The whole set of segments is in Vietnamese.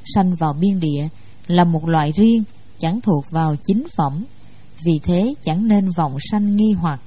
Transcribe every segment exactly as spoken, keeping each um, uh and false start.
sanh vào biên địa là một loại riêng, chẳng thuộc vào chính phẩm, vì thế chẳng nên vọng sanh nghi hoặc.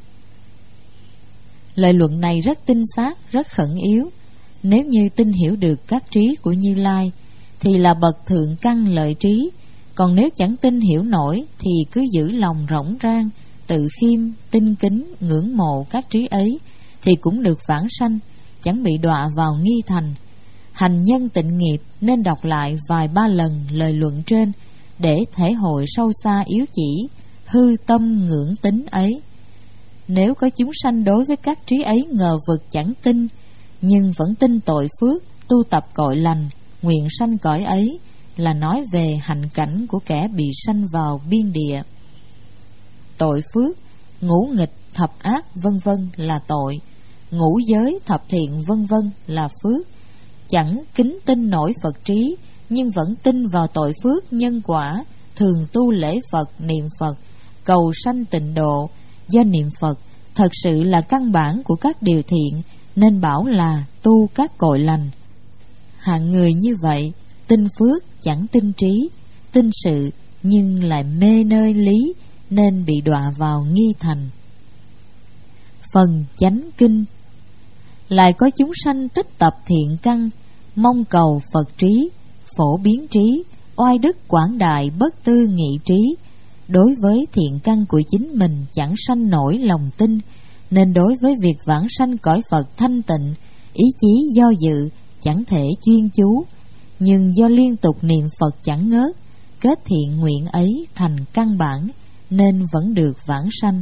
Lời luận này rất tinh xác, rất khẩn yếu. Nếu như tin hiểu được các trí của Như Lai thì là bậc thượng căn lợi trí. Còn nếu chẳng tin hiểu nổi thì cứ giữ lòng rỗng rang, tự khiêm, tinh kính, ngưỡng mộ các trí ấy thì cũng được vãng sanh, chẳng bị đọa vào nghi thành. Hành nhân tịnh nghiệp nên đọc lại vài ba lần lời luận trên để thể hội sâu xa yếu chỉ hư tâm ngưỡng tính ấy. Nếu có chúng sanh đối với các trí ấy ngờ vực chẳng tin, nhưng vẫn tin tội phước, tu tập cội lành, nguyện sanh cõi ấy, là nói về hạnh cảnh của kẻ bị sanh vào biên địa. Tội phước, ngũ nghịch, thập ác vân vân là tội, ngũ giới, thập thiện vân vân là phước. Chẳng kính tin nổi Phật trí, nhưng vẫn tin vào tội phước nhân quả, thường tu lễ Phật, niệm Phật, cầu sanh tịnh độ. Do niệm Phật thật sự là căn bản của các điều thiện, nên bảo là tu các cội lành. Hạng người như vậy, tin phước chẳng tin trí, tin sự nhưng lại mê nơi lý, nên bị đọa vào nghi thành. Phần chánh kinh. Lại có chúng sanh tích tập thiện căn, mong cầu Phật trí, phổ biến trí, oai đức quảng đại bất tư nghị trí. Đối với thiện căn của chính mình chẳng sanh nổi lòng tin, nên đối với việc vãng sanh cõi Phật thanh tịnh, ý chí do dự, chẳng thể chuyên chú. Nhưng do liên tục niệm Phật chẳng ngớt, kết thiện nguyện ấy thành căn bản, nên vẫn được vãng sanh.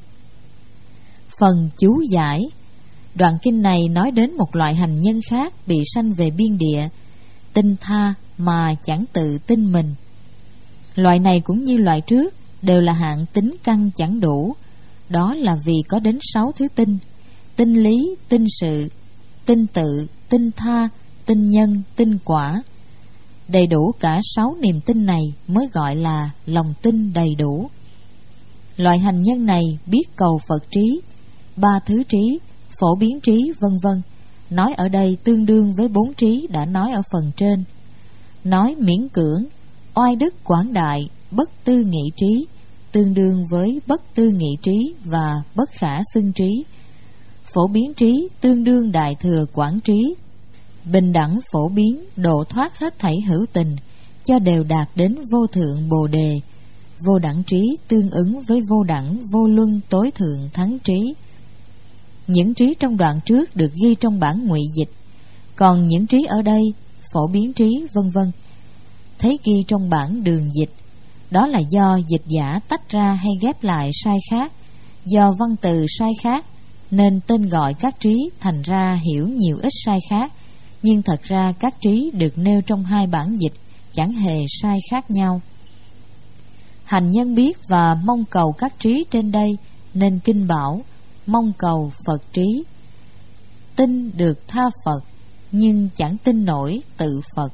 Phần chú giải. Đoạn kinh này nói đến một loại hành nhân khác bị sanh về biên địa, tin tha mà chẳng tự tin mình. Loại này cũng như loại trước, đều là hạng tính căn chẳng đủ. Đó là vì có đến sáu thứ tin: tin lý, tin sự, tin tự, tin tha, tin nhân, tin quả. Đầy đủ cả sáu niềm tin này mới gọi là lòng tin đầy đủ. Loại hành nhân này biết cầu Phật trí, ba thứ trí, phổ biến trí vân vân. Nói ở đây tương đương với bốn trí đã nói ở phần trên. Nói miễn cưỡng, oai đức quảng đại, bất tư nghị trí, tương đương với bất tư nghị trí và bất khả xưng trí. Phổ biến trí tương đương đại thừa quảng trí, bình đẳng phổ biến, độ thoát hết thảy hữu tình, cho đều đạt đến vô thượng bồ đề. Vô đẳng trí tương ứng với vô đẳng vô luân tối thượng thắng trí. Những trí trong đoạn trước được ghi trong bản ngụy dịch, còn những trí ở đây, phổ biến trí vân vân, thấy ghi trong bản đường dịch. Đó là do dịch giả tách ra hay ghép lại sai khác, do văn từ sai khác, nên tên gọi các trí thành ra hiểu nhiều ít sai khác. Nhưng thật ra các trí được nêu trong hai bản dịch chẳng hề sai khác nhau. Hành nhân biết và mong cầu các trí trên đây, nên kinh bảo mong cầu Phật trí. Tin được tha Phật, nhưng chẳng tin nổi tự Phật.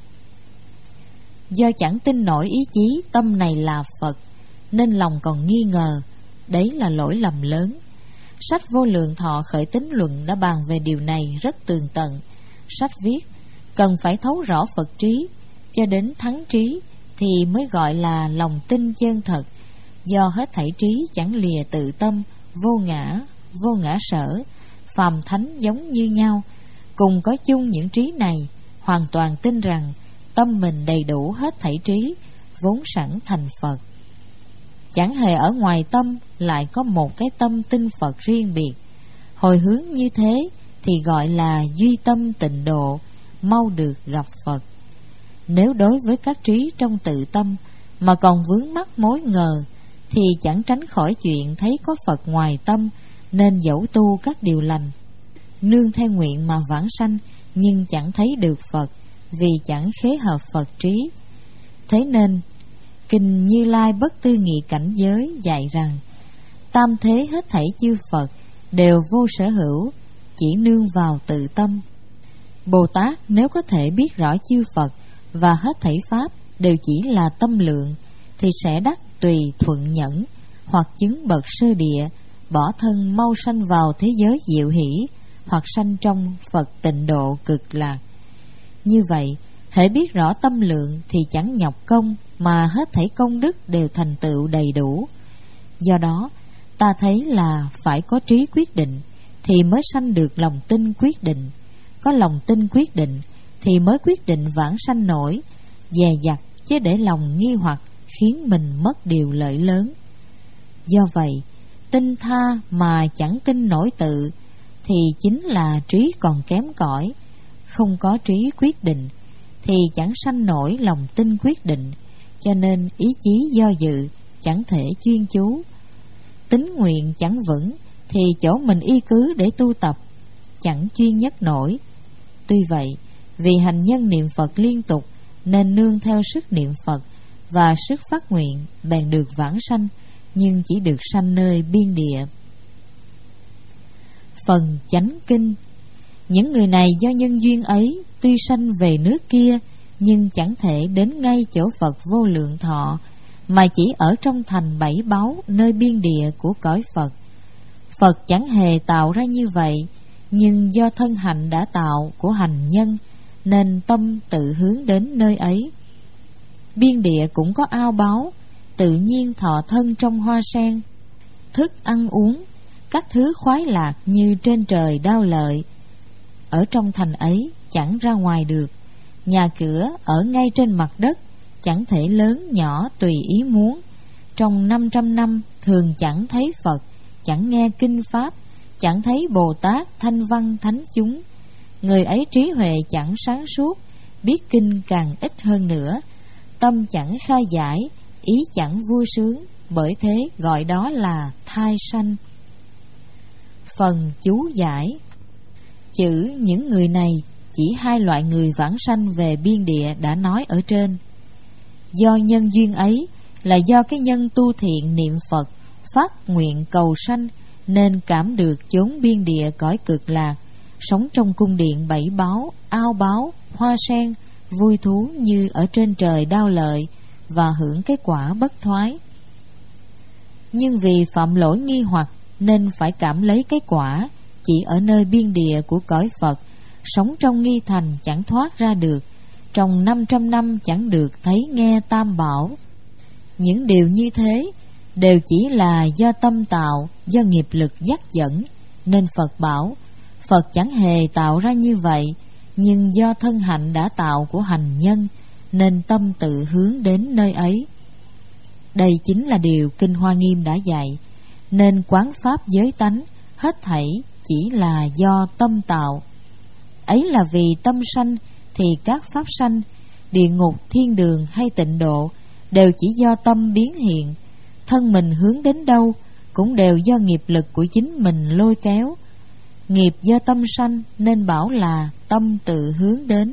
Do chẳng tin nổi ý chí tâm này là Phật, nên lòng còn nghi ngờ. Đấy là lỗi lầm lớn. Sách Vô Lượng Thọ Khởi Tín Luận đã bàn về điều này rất tường tận. Sách viết cần phải thấu rõ Phật trí, cho đến thắng trí thì mới gọi là lòng tin chân thật. Do hết thảy trí chẳng lìa tự tâm, vô ngã, vô ngã sở, phàm thánh giống như nhau, cùng có chung những trí này, hoàn toàn tin rằng tâm mình đầy đủ hết thảy trí, vốn sẵn thành Phật. Chẳng hề ở ngoài tâm lại có một cái tâm tin Phật riêng biệt. Hồi hướng như thế thì gọi là duy tâm tịnh độ, mau được gặp Phật. Nếu đối với các trí trong tự tâm mà còn vướng mắc mối ngờ, thì chẳng tránh khỏi chuyện thấy có Phật ngoài tâm, nên dẫu tu các điều lành, nương theo nguyện mà vãng sanh, nhưng chẳng thấy được Phật, vì chẳng khế hợp Phật trí. Thế nên Kinh Như Lai Bất Tư Nghị Cảnh Giới dạy rằng tam thế hết thảy chư Phật đều vô sở hữu, chỉ nương vào tự tâm. Bồ Tát nếu có thể biết rõ chư Phật và hết thảy Pháp đều chỉ là tâm lượng, thì sẽ đắc tùy thuận nhẫn, hoặc chứng bậc sơ địa, bỏ thân mau sanh vào thế giới diệu hỷ, hoặc sanh trong Phật tịnh độ cực lạc. Như vậy, Hễ biết rõ tâm lượng thì chẳng nhọc công, mà hết thảy công đức đều thành tựu đầy đủ. Do đó ta thấy là phải có trí quyết định thì mới sanh được lòng tin quyết định. Có lòng tin quyết định thì mới quyết định vãng sanh nổi. Dè dặt chứ để lòng nghi hoặc khiến mình mất điều lợi lớn. Do vậy tin tha mà chẳng tin nổi tự thì chính là trí còn kém cỏi. Không có trí quyết định thì chẳng sanh nổi lòng tin quyết định, cho nên ý chí do dự, chẳng thể chuyên chú. Tín nguyện chẳng vững thì chỗ mình y cứ để tu tập, chẳng chuyên nhất nổi. Tuy vậy, vì hành nhân niệm Phật liên tục nên nương theo sức niệm Phật và sức phát nguyện bèn được vãng sanh, nhưng chỉ được sanh nơi biên địa. Phần chánh kinh. Những người này do nhân duyên ấy tuy sanh về nước kia, nhưng chẳng thể đến ngay chỗ Phật vô lượng thọ, mà chỉ ở trong thành bảy báu nơi biên địa của cõi Phật. Phật chẳng hề tạo ra như vậy, nhưng do thân hạnh đã tạo của hành nhân nên tâm tự hướng đến nơi ấy. Biên địa cũng có ao báu, tự nhiên thọ thân trong hoa sen, thức ăn uống, các thứ khoái lạc như trên trời đao lợi. Ở trong thành ấy chẳng ra ngoài được, nhà cửa ở ngay trên mặt đất, chẳng thể lớn nhỏ tùy ý muốn. Trong năm trăm năm thường chẳng thấy Phật, chẳng nghe kinh pháp, chẳng thấy Bồ Tát thanh văn thánh chúng. Người ấy trí huệ chẳng sáng suốt, biết kinh càng ít hơn nữa, tâm chẳng khai giải, ý chẳng vui sướng, bởi thế gọi đó là thai sanh. Phần chú giải. Chữ những người này chỉ hai loại người vãng sanh về biên địa đã nói ở trên. Do nhân duyên ấy là do cái nhân tu thiện niệm Phật, phát nguyện cầu sanh, nên cảm được chốn biên địa cõi cực lạc, sống trong cung điện bảy báu, ao báu, hoa sen, vui thú như ở trên trời đao lợi, và hưởng cái quả bất thoái. Nhưng vì phạm lỗi nghi hoặc nên phải cảm lấy cái quả chỉ ở nơi biên địa của cõi Phật, sống trong nghi thành chẳng thoát ra được, trong năm trăm năm chẳng được thấy nghe tam bảo. Những điều như thế đều chỉ là do tâm tạo, do nghiệp lực dắt dẫn, nên Phật bảo Phật chẳng hề tạo ra như vậy, nhưng do thân hạnh đã tạo của hành nhân nên tâm tự hướng đến nơi ấy. Đây chính là điều Kinh Hoa Nghiêm đã dạy, nên quán pháp giới tánh hết thảy chỉ là do tâm tạo. Ấy là vì tâm sanh thì các pháp sanh, địa ngục, thiên đường hay tịnh độ đều chỉ do tâm biến hiện. Thân mình hướng đến đâu cũng đều do nghiệp lực của chính mình lôi kéo. Nghiệp do tâm sanh nên bảo là tâm tự hướng đến.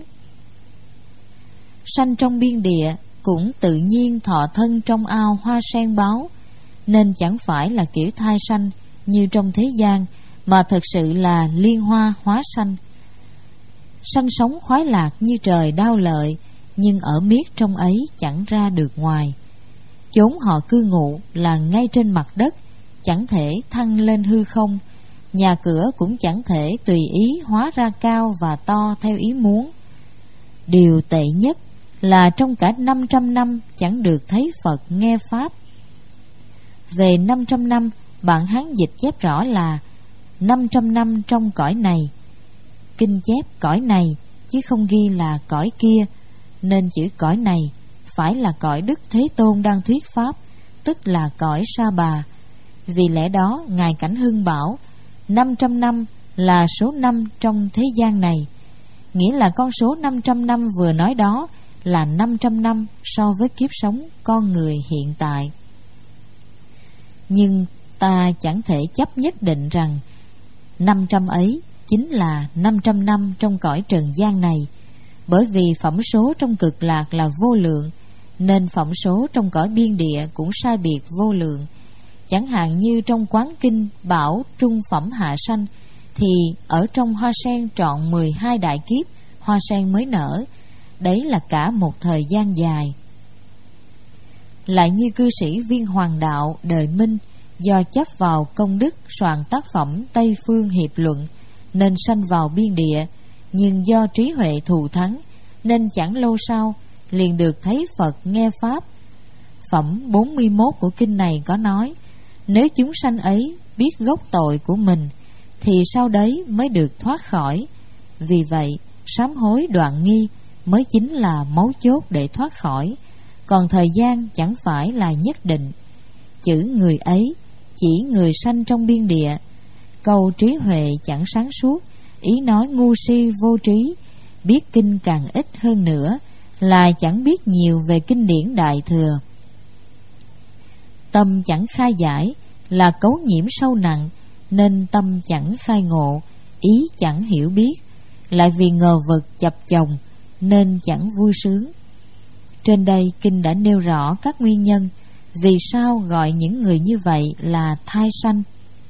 Sanh trong biên địa cũng tự nhiên thọ thân trong ao hoa sen báu, nên chẳng phải là kiểu thai sanh như trong thế gian, mà thực sự là liên hoa hóa sanh. Sanh sống khoái lạc như trời đao lợi, nhưng ở miết trong ấy chẳng ra được ngoài. Chốn họ cư ngụ là ngay trên mặt đất, chẳng thể thăng lên hư không. Nhà cửa cũng chẳng thể tùy ý hóa ra cao và to theo ý muốn. Điều tệ nhất là trong cả năm trăm năm chẳng được thấy Phật nghe Pháp. Về năm trăm năm, bản Hán dịch chép rõ là năm trăm năm trong cõi này. Kinh chép cõi này chứ không ghi là cõi kia, nên chữ cõi này phải là cõi Đức Thế Tôn đang thuyết Pháp, tức là cõi Sa Bà. Vì lẽ đó Ngài Cảnh Hưng bảo năm trăm năm là số năm trong thế gian này, nghĩa là con số năm trăm năm vừa nói đó là năm trăm năm so với kiếp sống con người hiện tại. Nhưng ta chẳng thể chấp nhất định rằng năm trăm ấy chính là năm trăm năm trong cõi trần gian này, bởi vì phẩm số trong cực lạc là vô lượng, nên phẩm số trong cõi biên địa cũng sai biệt vô lượng. Chẳng hạn như trong Quán Kinh bảo trung phẩm hạ sanh, thì ở trong hoa sen trọn mười hai đại kiếp hoa sen mới nở, đấy là cả một thời gian dài. Lại như cư sĩ Viên Hoàng Đạo đời Minh, do chấp vào công đức soạn tác phẩm Tây Phương Hiệp Luận nên sanh vào biên địa, nhưng do trí huệ thù thắng nên chẳng lâu sau liền được thấy Phật nghe Pháp. Phẩm bốn mươi mốt của kinh này có nói, nếu chúng sanh ấy biết gốc tội của mình thì sau đấy mới được thoát khỏi. Vì vậy sám hối đoạn nghi mới chính là mấu chốt để thoát khỏi, còn thời gian chẳng phải là nhất định. Chữ người ấy chỉ người sanh trong biên địa. Câu trí huệ chẳng sáng suốt, ý nói ngu si vô trí, biết kinh càng ít hơn nữa là chẳng biết nhiều về kinh điển Đại Thừa. Tâm chẳng khai giải là cấu nhiễm sâu nặng, nên tâm chẳng khai ngộ, ý chẳng hiểu biết, lại vì ngờ vực chập chồng nên chẳng vui sướng. Trên đây kinh đã nêu rõ các nguyên nhân vì sao gọi những người như vậy là thai sanh.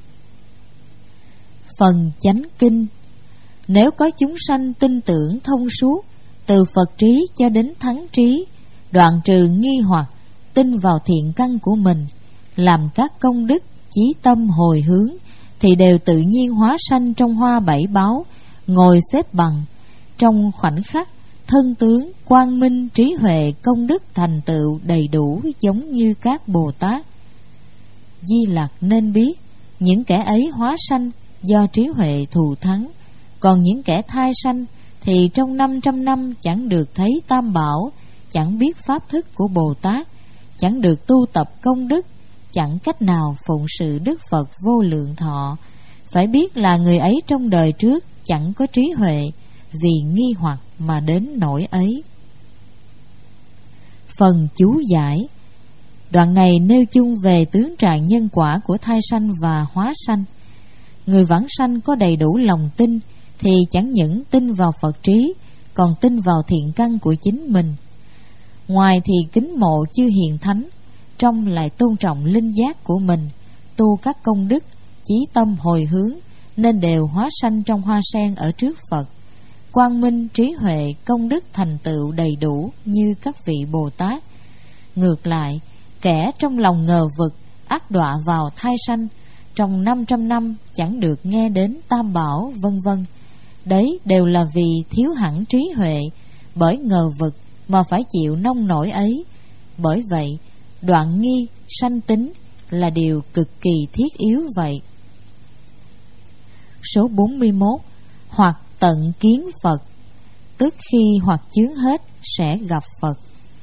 Phần chánh kinh. Nếu có chúng sanh tin tưởng thông suốt, từ Phật trí cho đến thắng trí, đoạn trừ nghi hoặc, tin vào thiện căn của mình, làm các công đức, chí tâm hồi hướng, thì đều tự nhiên hóa sanh trong hoa bảy báu, ngồi xếp bằng. Trong khoảnh khắc, thân tướng, quang minh, trí huệ, công đức thành tựu đầy đủ giống như các Bồ Tát. Di Lặc nên biết, những kẻ ấy hóa sanh do trí huệ thù thắng, còn những kẻ thai sanh thì trong năm trăm năm chẳng được thấy Tam Bảo, chẳng biết pháp thức của Bồ Tát, chẳng được tu tập công đức, chẳng cách nào phụng sự Đức Phật vô lượng thọ. Phải biết là người ấy trong đời trước chẳng có trí huệ, vì nghi hoặc mà đến nỗi ấy. Phần chú giải. Đoạn này nêu chung về tướng trạng nhân quả của thai sanh và hóa sanh. Người vãng sanh có đầy đủ lòng tin thì chẳng những tin vào Phật trí, còn tin vào thiện căn của chính mình. Ngoài thì kính mộ chư hiền thánh, trong lại tôn trọng linh giác của mình, tu các công đức, chí tâm hồi hướng, nên đều hóa sanh trong hoa sen ở trước Phật. Quang minh, trí huệ, công đức thành tựu đầy đủ như các vị Bồ Tát. Ngược lại, kẻ trong lòng ngờ vực, ác đọa vào thai sanh, trong năm trăm năm chẳng được nghe đến Tam Bảo, vân vân. Đấy đều là vì thiếu hẳn trí huệ, bởi ngờ vực mà phải chịu nông nổi ấy. Bởi vậy, đoạn nghi, sanh tính là điều cực kỳ thiết yếu vậy. Số bốn mươi mốt. Hoặc tận kiến Phật, tức khi hoặc chướng hết sẽ gặp Phật.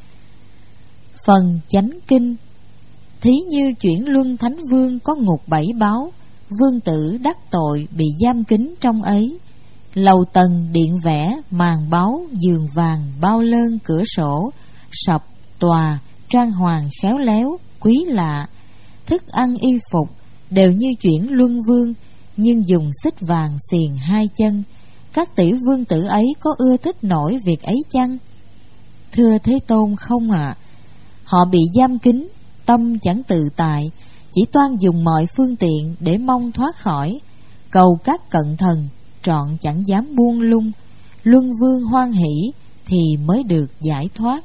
Phần chánh kinh. Thí như chuyển luân thánh vương có ngục bảy báo, vương tử đắc tội bị giam kín trong ấy. Lầu tầng điện vẽ, màn báu, giường vàng, bao lơn, cửa sổ, sập, tòa, trang hoàng khéo léo, quý lạ. Thức ăn y phục đều như chuyển luân vương, nhưng dùng xích vàng xiềng hai chân. Các tỷ vương tử ấy có ưa thích nổi việc ấy chăng? Thưa Thế Tôn, không ạ. À. Họ bị giam kín, tâm chẳng tự tại, chỉ toan dùng mọi phương tiện để mong thoát khỏi. Cầu các cận thần, trọn chẳng dám buông lung. Luân vương hoan hỷ thì mới được giải thoát.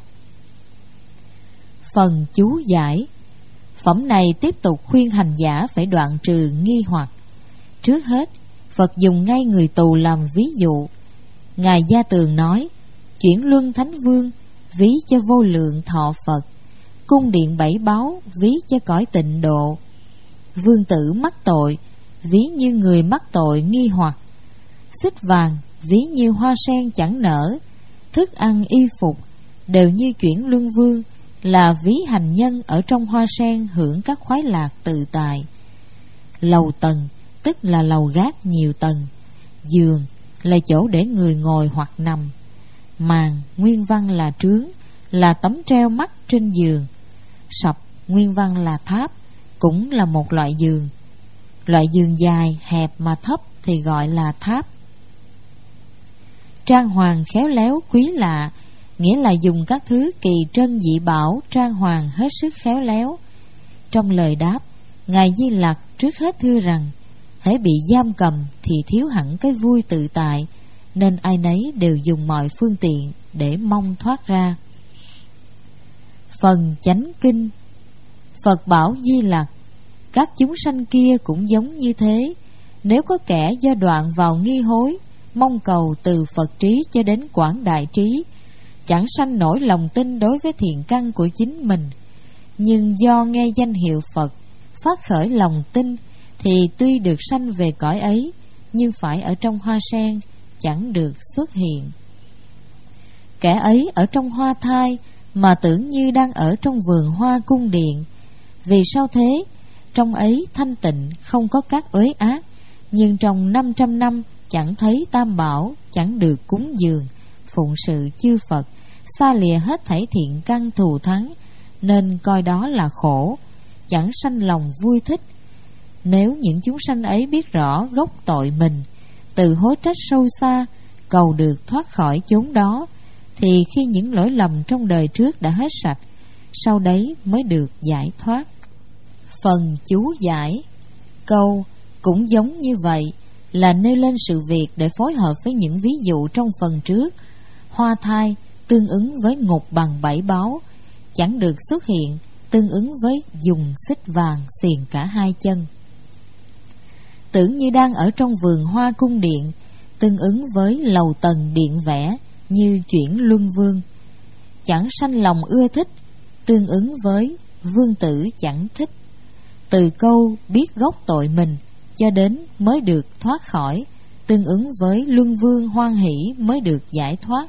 Phần chú giải. Phẩm này tiếp tục khuyên hành giả phải đoạn trừ nghi hoặc. Trước hết, Phật dùng ngay người tù làm ví dụ. Ngài Gia Tường nói, chuyển luân thánh vương ví cho vô lượng thọ Phật, cung điện bảy báu ví cho cõi tịnh độ. Vương tử mắc tội ví như người mắc tội nghi hoặc. Xích vàng ví như hoa sen chẳng nở. Thức ăn y phục đều như chuyển luân vương, là ví hành nhân ở trong hoa sen hưởng các khoái lạc tự tại. Lầu tầng tức là lầu gác nhiều tầng. Giường là chỗ để người ngồi hoặc nằm. Màn nguyên văn là trướng, là tấm treo mắt trên giường. Sập nguyên văn là tháp, cũng là một loại giường. Loại giường dài, hẹp mà thấp thì gọi là tháp. Trang hoàng khéo léo quý lạ, nghĩa là dùng các thứ kỳ trân dị bảo trang hoàng hết sức khéo léo. Trong lời đáp, Ngài Di Lặc trước hết thưa rằng, hễ bị giam cầm thì thiếu hẳn cái vui tự tại, nên ai nấy đều dùng mọi phương tiện để mong thoát ra. Phần chánh kinh. Phật bảo Di Lặc, các chúng sanh kia cũng giống như thế. Nếu có kẻ do đoạn vào nghi hối, mong cầu từ Phật trí cho đến quảng đại trí, chẳng sanh nổi lòng tin đối với thiện căn của chính mình. Nhưng do nghe danh hiệu Phật, phát khởi lòng tin, thì tuy được sanh về cõi ấy, nhưng phải ở trong hoa sen, chẳng được xuất hiện. Kẻ ấy ở trong hoa thai, mà tưởng như đang ở trong vườn hoa cung điện. Vì sao thế? Trong ấy thanh tịnh, không có các uế ác. Nhưng trong năm trăm năm chẳng thấy tam bảo, chẳng được cúng dường, phụng sự chư Phật, xa lìa hết thảy thiện căn thù thắng, nên coi đó là khổ, chẳng sanh lòng vui thích. Nếu những chúng sanh ấy biết rõ gốc tội mình, tự hối trách sâu xa, cầu được thoát khỏi chốn đó, thì khi những lỗi lầm trong đời trước đã hết sạch, sau đấy mới được giải thoát. Phần chú giải. Câu cũng giống như vậy là nêu lên sự việc để phối hợp với những ví dụ trong phần trước. Hoa thai tương ứng với ngục bằng bảy báu, chẳng được xuất hiện, tương ứng với dùng xích vàng xiềng cả hai chân. Tưởng như đang ở trong vườn hoa cung điện, tương ứng với lầu tầng điện vẽ, như chuyển luân vương. Chẳng sanh lòng ưa thích, tương ứng với vương tử chẳng thích. Từ câu biết gốc tội mình cho đến mới được thoát khỏi, tương ứng với luân vương hoan hỷ mới được giải thoát.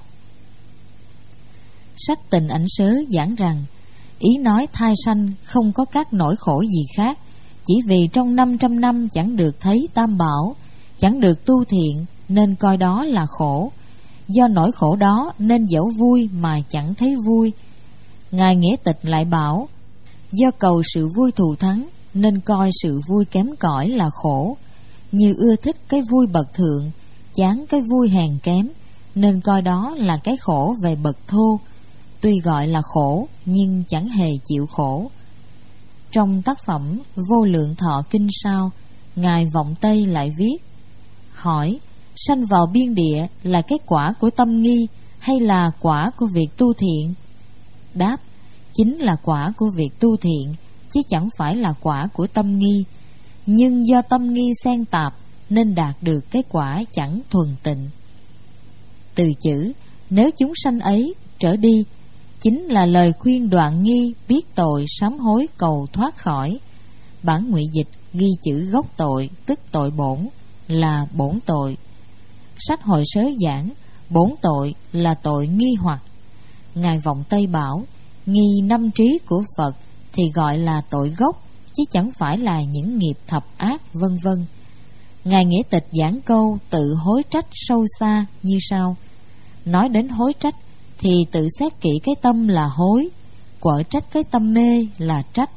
Sách Tình Ảnh Sớ giảng rằng, ý nói thai sanh không có các nỗi khổ gì khác, chỉ vì trong năm trăm năm chẳng được thấy tam bảo, chẳng được tu thiện, nên coi đó là khổ. Do nỗi khổ đó nên dẫu vui mà chẳng thấy vui. Ngài Nghĩa Tịch lại bảo, do cầu sự vui thù thắng, nên coi sự vui kém cỏi là khổ. Như ưa thích cái vui bậc thượng, chán cái vui hèn kém, nên coi đó là cái khổ về bậc thô. Tuy gọi là khổ, nhưng chẳng hề chịu khổ. Trong tác phẩm Vô Lượng Thọ Kinh Sao, Ngài Vọng Tây lại viết: hỏi, sanh vào biên địa là cái quả của tâm nghi hay là quả của việc tu thiện? Đáp, chính là quả của việc tu thiện, chứ chẳng phải là quả của tâm nghi. Nhưng do tâm nghi xen tạp, nên đạt được cái quả chẳng thuần tịnh. Từ chữ nếu chúng sanh ấy trở đi chính là lời khuyên đoạn nghi, biết tội, sám hối, cầu thoát khỏi. Bản ngụy dịch ghi chữ gốc tội, tức tội bổn, là bổn tội. Sách Hội Sớ giảng, bổn tội là tội nghi hoặc. Ngài Vọng Tây bảo, nghi năm trí của Phật thì gọi là tội gốc, chứ chẳng phải là những nghiệp thập ác, vân vân. Ngài Nghĩa Tịch giảng câu tự hối trách sâu xa như sau. Nói đến hối trách thì tự xét kỹ cái tâm là hối, quở trách cái tâm mê là trách.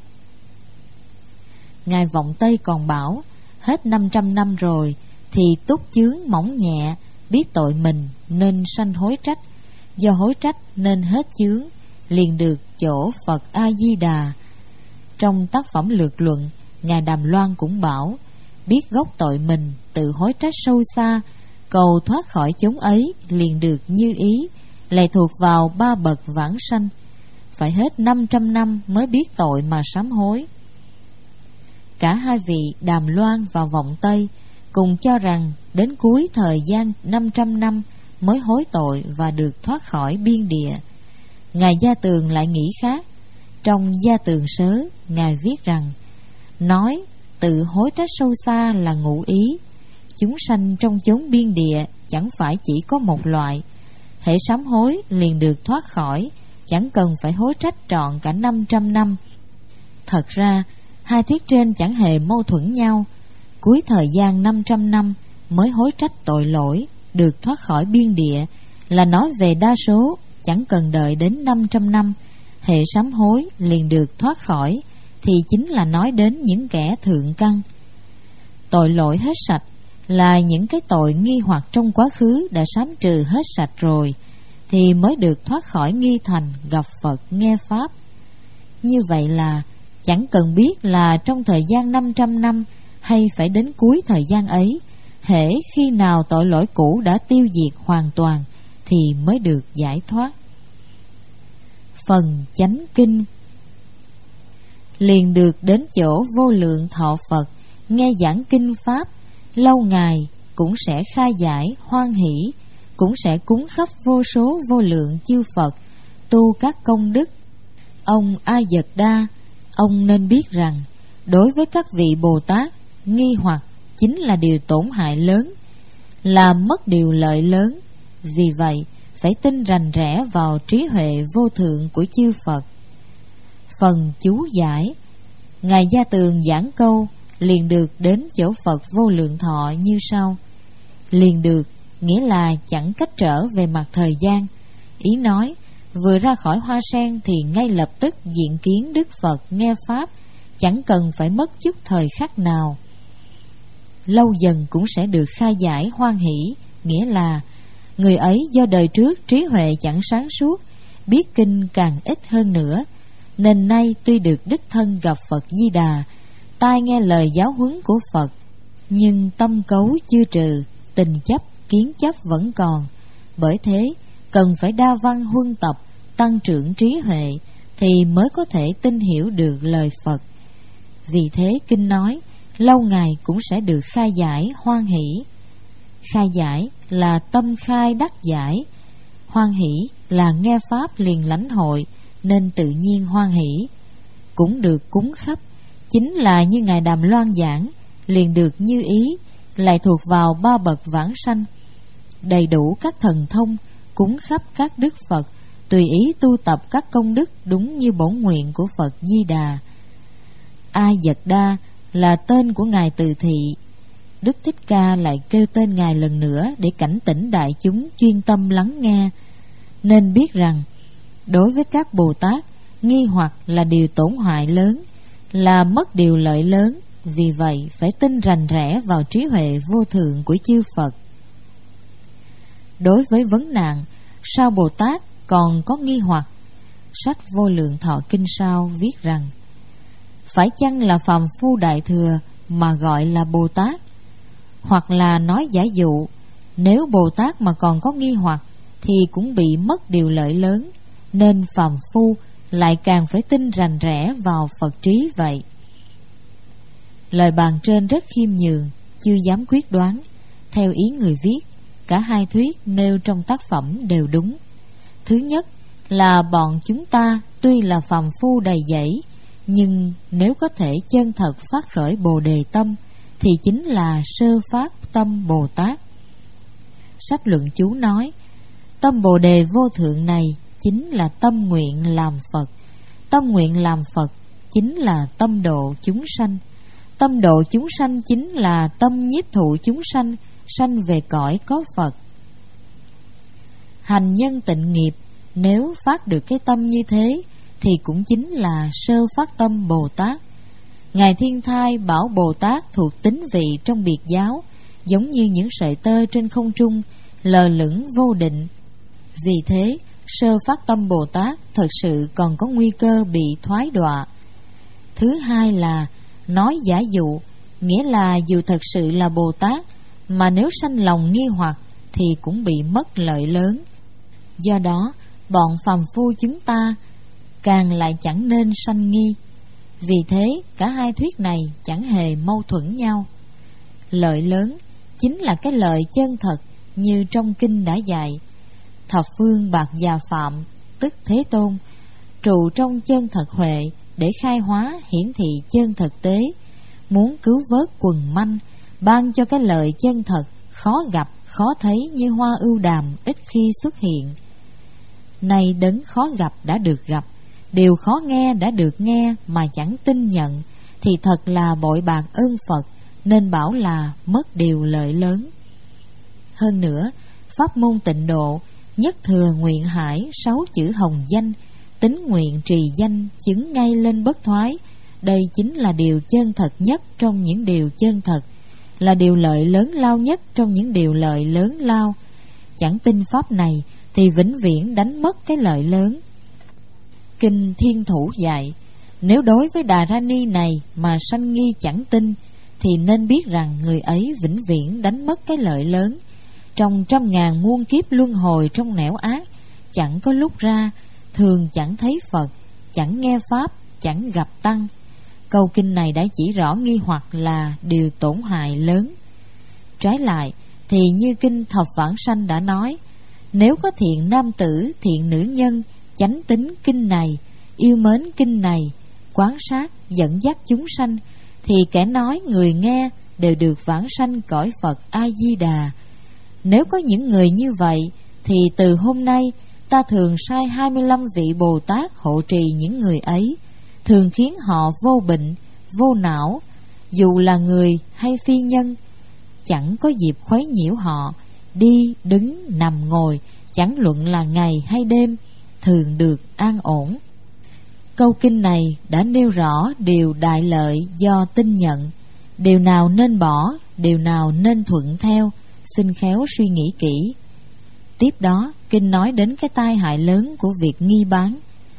Ngài Vọng Tây còn bảo, hết năm trăm năm rồi thì túc chướng mỏng nhẹ, biết tội mình nên sanh hối trách. Do hối trách nên hết chướng, liền được chỗ Phật A-di-đà. Trong tác phẩm Lược Luận, Ngài Đàm Loan cũng bảo, biết gốc tội mình, tự hối trách sâu xa, cầu thoát khỏi chốn ấy liền được như ý, lệ thuộc vào ba bậc vãng sanh. Phải hết năm trăm năm mới biết tội mà sám hối. Cả hai vị Đàm Loan và Vọng Tây cùng cho rằng đến cuối thời gian năm trăm năm mới hối tội và được thoát khỏi biên địa. Ngài Gia Tường lại nghĩ khác. Trong Gia Tường Sớ, Ngài viết rằng, nói tự hối trách sâu xa là ngụ ý. Chúng sanh trong chốn biên địa chẳng phải chỉ có một loại. Hễ sám hối liền được thoát khỏi, chẳng cần phải hối trách trọn cả năm trăm năm. Thật ra, hai thuyết trên chẳng hề mâu thuẫn nhau. Cuối thời gian năm trăm năm mới hối trách tội lỗi, được thoát khỏi biên địa, là nói về đa số, chẳng cần đợi đến năm trăm năm. Hệ sám hối liền được thoát khỏi, thì chính là nói đến những kẻ thượng căn. Tội lỗi hết sạch là những cái tội nghi hoặc trong quá khứ đã sám trừ hết sạch rồi, thì mới được thoát khỏi nghi thành gặp Phật nghe Pháp. Như vậy là chẳng cần biết là trong thời gian năm trăm năm hay phải đến cuối thời gian ấy, hễ khi nào tội lỗi cũ đã tiêu diệt hoàn toàn thì mới được giải thoát. Phần Chánh Kinh. Liền được đến chỗ Vô Lượng Thọ Phật, nghe giảng kinh Pháp, lâu ngày cũng sẽ khai giải hoan hỷ, cũng sẽ cúng khắp vô số vô lượng chư Phật tu các công đức. Ông A Dật Đa, ông nên biết rằng đối với các vị Bồ Tát, nghi hoặc chính là điều tổn hại lớn, là mất điều lợi lớn. Vì vậy phải tin rành rẽ vào trí huệ vô thượng của chư Phật. Phần chú giải, Ngài Gia Tường giảng câu liền được đến chỗ Phật Vô Lượng Thọ như sau. Liền được nghĩa là chẳng cách trở về mặt thời gian. Ý nói vừa ra khỏi hoa sen thì ngay lập tức diện kiến Đức Phật nghe Pháp, chẳng cần phải mất chút thời khắc nào. Lâu dần cũng sẽ được khai giải hoan hỷ, nghĩa là người ấy do đời trước trí huệ chẳng sáng suốt, biết kinh càng ít hơn nữa, nên nay tuy được đích thân gặp Phật Di Đà, tai nghe lời giáo huấn của Phật, nhưng tâm cấu chưa trừ, tình chấp, kiến chấp vẫn còn. Bởi thế cần phải đa văn huân tập, tăng trưởng trí huệ thì mới có thể tin hiểu được lời Phật. Vì thế kinh nói lâu ngày cũng sẽ được khai giải hoan hỷ. Khai giải là tâm khai đắc giải, hoan hỷ là nghe Pháp liền lãnh hội, nên tự nhiên hoan hỷ. Cũng được cúng khắp, chính là như Ngài Đàm Loan giảng, liền được như ý, lại thuộc vào ba bậc vãng sanh. Đầy đủ các thần thông, cúng khắp các đức Phật, tùy ý tu tập các công đức đúng như bổn nguyện của Phật Di Đà. A Dật Đa là tên của Ngài Từ Thị. Đức Thích Ca lại kêu tên Ngài lần nữa để cảnh tỉnh đại chúng chuyên tâm lắng nghe. Nên biết rằng đối với các Bồ Tát, nghi hoặc là điều tổn hại lớn, là mất điều lợi lớn. Vì vậy phải tin rành rẽ vào trí huệ vô thượng của chư Phật. Đối với vấn nạn sao Bồ Tát còn có nghi hoặc, sách Vô Lượng Thọ Kinh Sao viết rằng: phải chăng là phàm phu đại thừa mà gọi là Bồ Tát? Hoặc là nói giả dụ, nếu Bồ Tát mà còn có nghi hoặc thì cũng bị mất điều lợi lớn, nên phàm phu lại càng phải tin rành rẽ vào Phật trí vậy. Lời bàn trên rất khiêm nhường, chưa dám quyết đoán. Theo ý người viết, cả hai thuyết nêu trong tác phẩm đều đúng. Thứ nhất là bọn chúng ta tuy là phàm phu đầy dẫy, nhưng nếu có thể chân thật phát khởi Bồ Đề tâm thì chính là sơ phát tâm Bồ Tát. Sách luận chú nói, tâm Bồ Đề vô thượng này chính là tâm nguyện làm Phật. Tâm nguyện làm Phật chính là tâm độ chúng sanh. Tâm độ chúng sanh chính là tâm nhiếp thụ chúng sanh, sanh về cõi có Phật. Hành nhân tịnh nghiệp nếu phát được cái tâm như thế thì cũng chính là sơ phát tâm Bồ Tát. Ngài Thiên Thai bảo Bồ Tát thuộc tính vị trong biệt giáo, giống như những sợi tơ trên không trung, lờ lửng vô định. Vì thế sơ phát tâm Bồ Tát thật sự còn có nguy cơ bị thoái đọa. Thứ hai là nói giả dụ, nghĩa là dù thật sự là Bồ Tát mà nếu sanh lòng nghi hoặc thì cũng bị mất lợi lớn. Do đó bọn phàm phu chúng ta càng lại chẳng nên sanh nghi. Vì thế cả hai thuyết này chẳng hề mâu thuẫn nhau. Lợi lớn chính là cái lợi chân thật, như trong kinh đã dạy: thập phương bạc già phạm, tức Thế Tôn, trụ trong chân thật huệ để khai hóa hiển thị chân thực tế, muốn cứu vớt quần manh, ban cho cái lợi chân thật khó gặp khó thấy như hoa ưu đàm ít khi xuất hiện. Nay đấng khó gặp đã được gặp, điều khó nghe đã được nghe mà chẳng tin nhận, thì thật là bội bạc ơn Phật, nên bảo là mất điều lợi lớn. Hơn nữa, pháp môn tịnh độ nhất thừa nguyện hải sáu chữ hồng danh, tính nguyện trì danh chứng ngay lên bất thoái. Đây chính là điều chân thật nhất trong những điều chân thật, là điều lợi lớn lao nhất trong những điều lợi lớn lao. Chẳng tin pháp này thì vĩnh viễn đánh mất cái lợi lớn. Kinh Thiên Thủ dạy, nếu đối với Đà Ra Ni này mà sanh nghi chẳng tin, thì nên biết rằng người ấy vĩnh viễn đánh mất cái lợi lớn. Trong trăm ngàn muôn kiếp luân hồi trong nẻo ác, chẳng có lúc ra, thường chẳng thấy Phật, chẳng nghe Pháp, chẳng gặp Tăng. Câu kinh này đã chỉ rõ nghi hoặc là điều tổn hại lớn. Trái lại thì như kinh Thập Vãng Sanh đã nói, Nếu có thiện nam tử, thiện nữ nhân, chánh tín kinh này, yêu mến kinh này, quán sát, dẫn dắt chúng sanh, thì kẻ nói người nghe đều được vãng sanh cõi Phật A-di-đà. Nếu có những người như vậy, thì từ hôm nay ta thường sai hai mươi lăm vị Bồ Tát hộ trì những người ấy, thường khiến họ vô bệnh, vô não, dù là người hay phi nhân, chẳng có dịp khuấy nhiễu họ, đi, đứng, nằm, ngồi, chẳng luận là ngày hay đêm, thường được an ổn. Câu kinh này đã nêu rõ điều đại lợi do tin nhận, điều nào nên bỏ, điều nào nên thuận theo, xin khéo suy nghĩ kỹ. Tiếp đó, kinh nói đến cái tai hại lớn của việc nghi bán.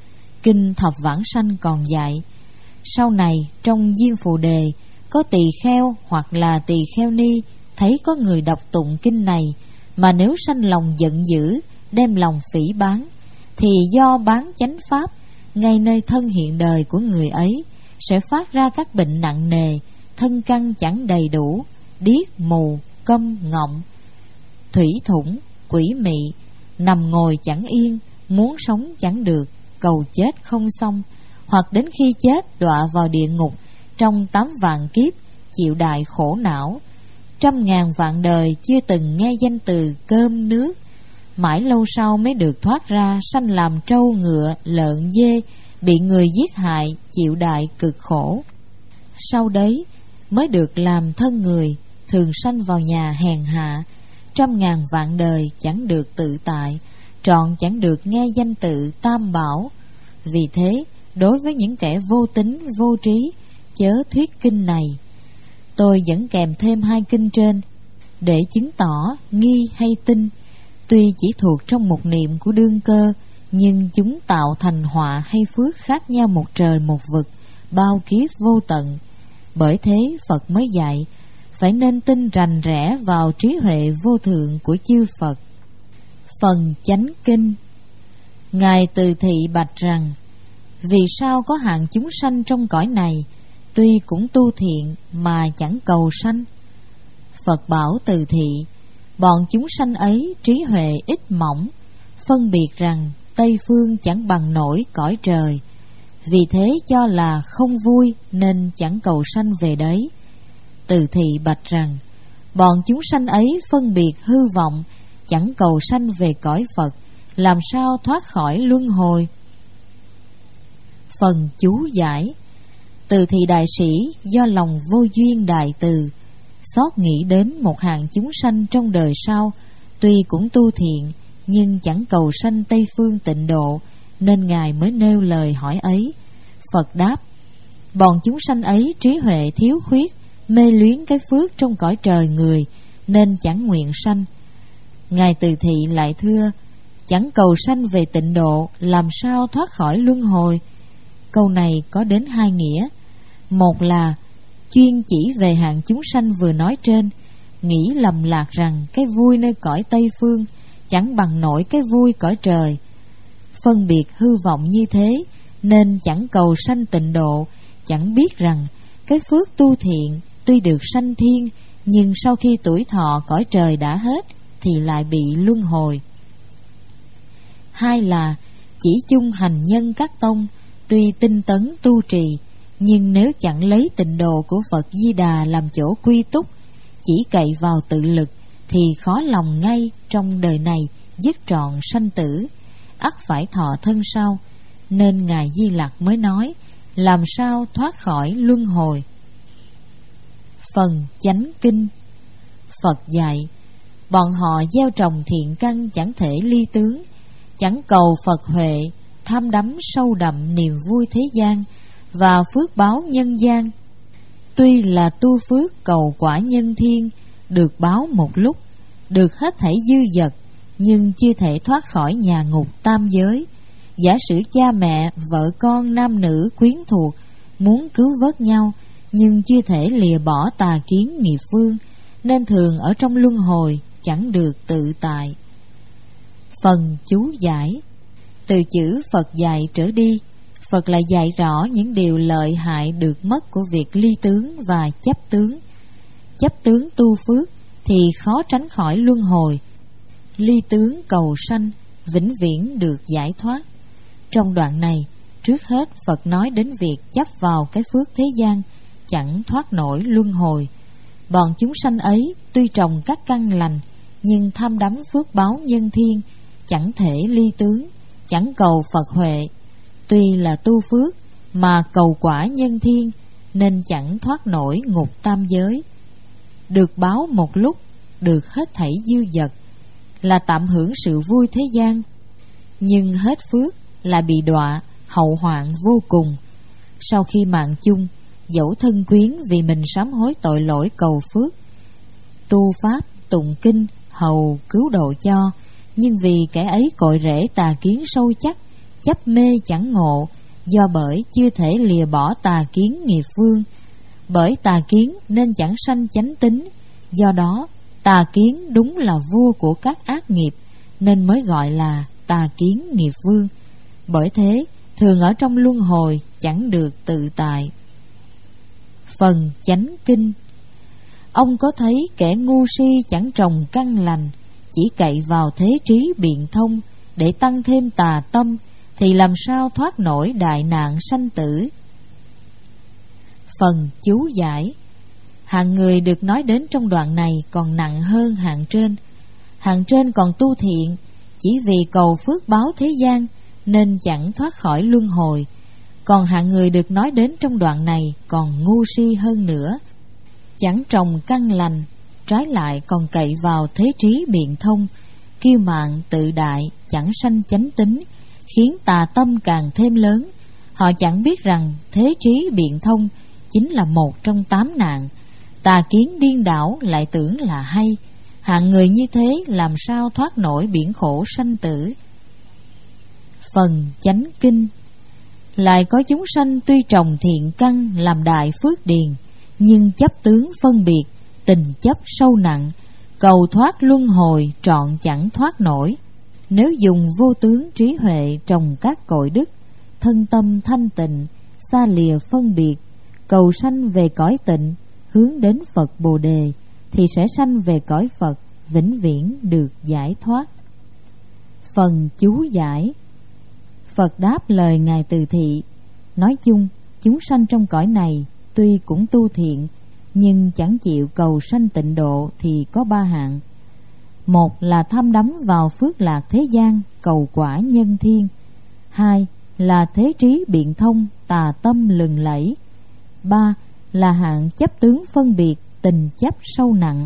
Kinh Thập Vãng Sanh còn dạy, sau này trong Diêm Phù Đề có tỳ kheo hoặc là tỳ kheo ni thấy có người đọc tụng kinh này, mà nếu sanh lòng giận dữ, đem lòng phỉ báng, thì do bán chánh pháp ngay nơi thân hiện đời của người ấy sẽ phát ra các bệnh nặng nề, thân căn chẳng đầy đủ, điếc, mù, câm, ngọng, thủy thủng, quỷ mị, nằm ngồi chẳng yên, muốn sống chẳng được, cầu chết không xong, hoặc đến khi chết đọa vào địa ngục trong tám vạn kiếp, chịu đại khổ não, trăm ngàn vạn đời chưa từng nghe danh từ cơm nước, mãi lâu sau mới được thoát ra sanh làm trâu ngựa, lợn dê, bị người giết hại, chịu đại cực khổ. Sau đấy mới được làm thân người, thường sanh vào nhà hèn hạ, trăm ngàn vạn đời chẳng được tự tại, trọn chẳng được nghe danh tự Tam Bảo. Vì thế, đối với những kẻ vô tín vô trí, chớ thuyết kinh này. Tôi vẫn kèm thêm hai kinh trên để chứng tỏ nghi hay tin, tuy chỉ thuộc trong một niệm của đương cơ, nhưng chúng tạo thành họa hay phước khác nhau một trời một vực, bao kiếp vô tận. Bởi thế Phật mới dạy phải nên tin rành rẽ vào trí huệ vô thượng của chư Phật. Phần chánh kinh, Ngài Từ Thị bạch rằng: vì sao có hạng chúng sanh trong cõi này, tuy cũng tu thiện mà chẳng cầu sanh? Phật bảo Từ Thị: bọn chúng sanh ấy trí huệ ít mỏng, phân biệt rằng Tây phương chẳng bằng nổi cõi trời, vì thế cho là không vui nên chẳng cầu sanh về đấy. Từ Thị bạch rằng: bọn chúng sanh ấy phân biệt hư vọng, chẳng cầu sanh về cõi Phật, làm sao thoát khỏi luân hồi? Phần chú giải. Từ Thị đại sĩ do lòng vô duyên đại từ, xót nghĩ đến một hạng chúng sanh trong đời sau, tuy cũng tu thiện nhưng chẳng cầu sanh Tây phương tịnh độ, nên Ngài mới nêu lời hỏi ấy. Phật đáp: bọn chúng sanh ấy trí huệ thiếu khuyết, mê luyến cái phước trong cõi trời người, nên chẳng nguyện sanh. Ngài Từ Thị lại thưa: chẳng cầu sanh về tịnh độ, làm sao thoát khỏi luân hồi? Câu này có đến hai nghĩa. Một là chuyên chỉ về hạng chúng sanh vừa nói trên, nghĩ lầm lạc rằng cái vui nơi cõi Tây phương chẳng bằng nổi cái vui cõi trời. Phân biệt hư vọng như thế, nên chẳng cầu sanh tịnh độ, chẳng biết rằng cái phước tu thiện tuy được sanh thiên, nhưng sau khi tuổi thọ cõi trời đã hết thì lại bị luân hồi. Hai là chỉ chung hành nhân các tông, tuy tinh tấn tu trì, nhưng nếu chẳng lấy tịnh độ của Phật Di Đà làm chỗ quy túc, chỉ cậy vào tự lực, thì khó lòng ngay trong đời này dứt trọn sanh tử, ắt phải thọ thân sau. Nên Ngài Di Lặc mới nói làm sao thoát khỏi luân hồi. Phần chánh kinh. Phật dạy: bọn họ gieo trồng thiện căn chẳng thể ly tướng, chẳng cầu Phật huệ, tham đắm sâu đậm niềm vui thế gian và phước báo nhân gian. Tuy là tu phước cầu quả nhân thiên, được báo một lúc, được hết thảy dư dật, nhưng chưa thể thoát khỏi nhà ngục tam giới. Giả sử cha mẹ, vợ con, nam nữ, quyến thuộc muốn cứu vớt nhau, nhưng chưa thể lìa bỏ tà kiến nghiệp phương, nên thường ở trong luân hồi, chẳng được tự tại. Phần chú giải. Từ chữ Phật dạy trở đi, Phật lại dạy rõ những điều lợi hại được mất của việc ly tướng và chấp tướng. Chấp tướng tu phước thì khó tránh khỏi luân hồi. ly tướng cầu sanh, vĩnh viễn được giải thoát. Trong đoạn này, trước hết Phật nói đến việc chấp vào cái phước thế gian chẳng thoát nổi luân hồi. Bọn chúng sanh ấy tuy trồng các căn lành, nhưng tham đắm phước báo nhân thiên, chẳng thể ly tướng, chẳng cầu Phật huệ. Tuy là tu phước mà cầu quả nhân thiên, nên chẳng thoát nổi ngục tam giới. Được báo một lúc, được hết thảy dư dật, là tạm hưởng sự vui thế gian, nhưng hết phước là bị đọa, hậu hoạn vô cùng. Sau khi mạng chung, dẫu thân quyến vì mình sám hối tội lỗi cầu phước, tu pháp, tụng kinh, hầu cứu độ cho, nhưng vì kẻ ấy cội rễ tà kiến sâu chắc, chấp mê chẳng ngộ, do bởi chưa thể lìa bỏ tà kiến nghiệp vương. Bởi tà kiến nên chẳng sanh chánh tính, do đó tà kiến đúng là vua của các ác nghiệp, nên mới gọi là tà kiến nghiệp vương. Bởi thế thường ở trong luân hồi chẳng được tự tại. Phần chánh kinh. Ông có thấy kẻ ngu si chẳng trồng căn lành, chỉ cậy vào thế trí biện thông để tăng thêm tà tâm, thì làm sao thoát nổi đại nạn sanh tử. Phần chú giải. Hạng người được nói đến trong đoạn này còn nặng hơn hạng trên. Hạng trên còn tu thiện, chỉ vì cầu phước báo thế gian nên chẳng thoát khỏi luân hồi. Còn hạng người được nói đến trong đoạn này còn ngu si hơn nữa, chẳng trồng căn lành, trái lại còn cậy vào thế trí biện thông, kiêu mạn tự đại, chẳng sanh chánh tính, khiến tà tâm càng thêm lớn. Họ chẳng biết rằng thế trí biện thông chính là một trong tám nạn. Tà kiến điên đảo lại tưởng là hay. Hạng người như thế làm sao thoát nổi biển khổ sanh tử. Phần chánh kinh. Lại có chúng sanh tuy trồng thiện căn làm đại phước điền, nhưng chấp tướng phân biệt, tình chấp sâu nặng, cầu thoát luân hồi trọn chẳng thoát nổi. Nếu dùng vô tướng trí huệ trồng các cội đức, thân tâm thanh tịnh, xa lìa phân biệt, cầu sanh về cõi tịnh, hướng đến Phật Bồ Đề, thì sẽ sanh về cõi Phật, vĩnh viễn được giải thoát. Phần chú giải. Phật đáp lời Ngài Từ Thị. Nói chung, chúng sanh trong cõi này tuy cũng tu thiện, nhưng chẳng chịu cầu sanh tịnh độ thì có ba hạng. Một là tham đắm vào phước lạc thế gian, cầu quả nhân thiên. Hai là thế trí biện thông, tà tâm lừng lẫy. Ba là hạng chấp tướng phân biệt, tình chấp sâu nặng.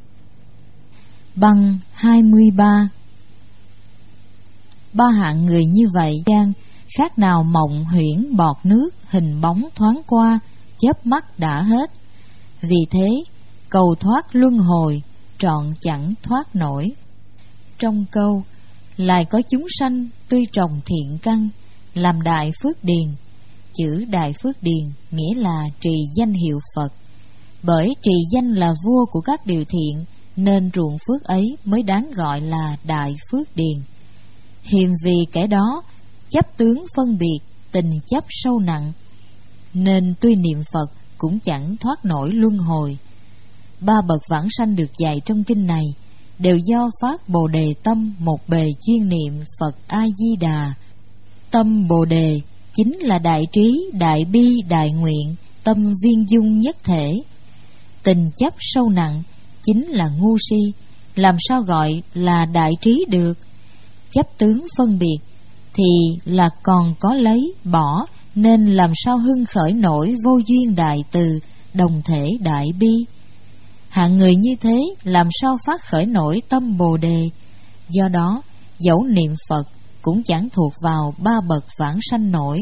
Băng hai mươi ba. Ba hạng người như vậy gian khác nào mộng huyễn bọt nước, hình bóng thoáng qua, chớp mắt đã hết. Vì thế cầu thoát luân hồi trọn chẳng thoát nổi. Trong câu lại có chúng sanh tuy trồng thiện căn làm đại phước điền, chữ đại phước điền nghĩa là trì danh hiệu Phật. Bởi trì danh là vua của các điều thiện, nên ruộng phước ấy mới đáng gọi là đại phước điền. Hiềm vì kẻ đó chấp tướng phân biệt, tình chấp sâu nặng, nên tuy niệm Phật cũng chẳng thoát nổi luân hồi. Ba bậc vãng sanh được dạy trong kinh này đều do phát Bồ Đề tâm một bề chuyên niệm Phật A Di Đà. Tâm Bồ Đề chính là đại trí, đại bi, đại nguyện, tâm viên dung nhất thể. Tình chấp sâu nặng chính là ngu si, làm sao gọi là đại trí được. Chấp tướng phân biệt thì là còn có lấy bỏ, nên làm sao hưng khởi nổi vô duyên đại từ, đồng thể đại bi. Hạng người như thế làm sao phát khởi nổi tâm Bồ Đề. Do đó dẫu niệm Phật cũng chẳng thuộc vào ba bậc vãng sanh nổi.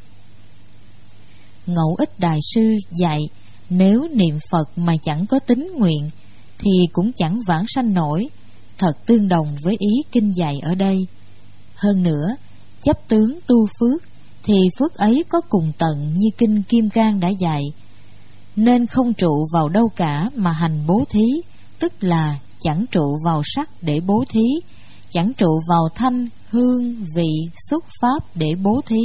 Ngẫu Ích Đại Sư dạy nếu niệm Phật mà chẳng có tín nguyện thì cũng chẳng vãng sanh nổi, thật tương đồng với ý kinh dạy ở đây. Hơn nữa, chấp tướng tu phước thì phước ấy có cùng tận như kinh Kim Cang đã dạy, nên không trụ vào đâu cả mà hành bố thí, tức là chẳng trụ vào sắc để bố thí, chẳng trụ vào thanh, hương, vị, xúc pháp để bố thí.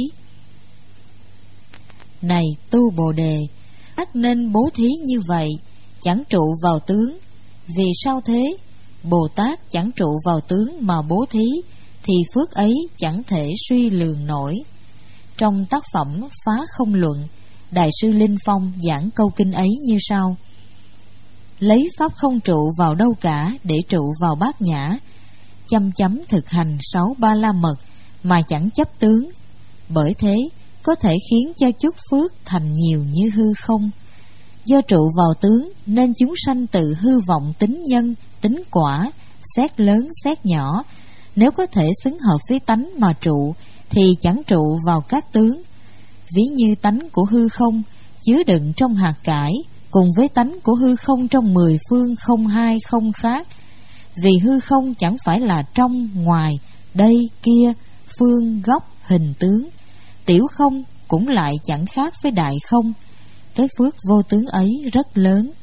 Này tu Bồ Đề, ắt nên bố thí như vậy, chẳng trụ vào tướng. Vì sao thế? Bồ Tát chẳng trụ vào tướng mà bố thí, thì phước ấy chẳng thể suy lường nổi. Trong tác phẩm Phá Không Luận, Đại sư Linh Phong giảng câu kinh ấy như sau: lấy pháp không trụ vào đâu cả để trụ vào bát nhã, chăm chấm thực hành sáu ba la mật mà chẳng chấp tướng. Bởi thế có thể khiến cho chút phước thành nhiều như hư không. Do trụ vào tướng nên chúng sanh tự hư vọng tính nhân, tính quả, xét lớn xét nhỏ. Nếu có thể xứng hợp với tánh mà trụ thì chẳng trụ vào các tướng. Ví như tánh của hư không chứa đựng trong hạt cải, cùng với tánh của hư không trong mười phương không hai không khác. Vì hư không chẳng phải là trong, ngoài, đây, kia, phương, góc, hình tướng. Tiểu không cũng lại chẳng khác với đại không. Cái phước vô tướng ấy rất lớn.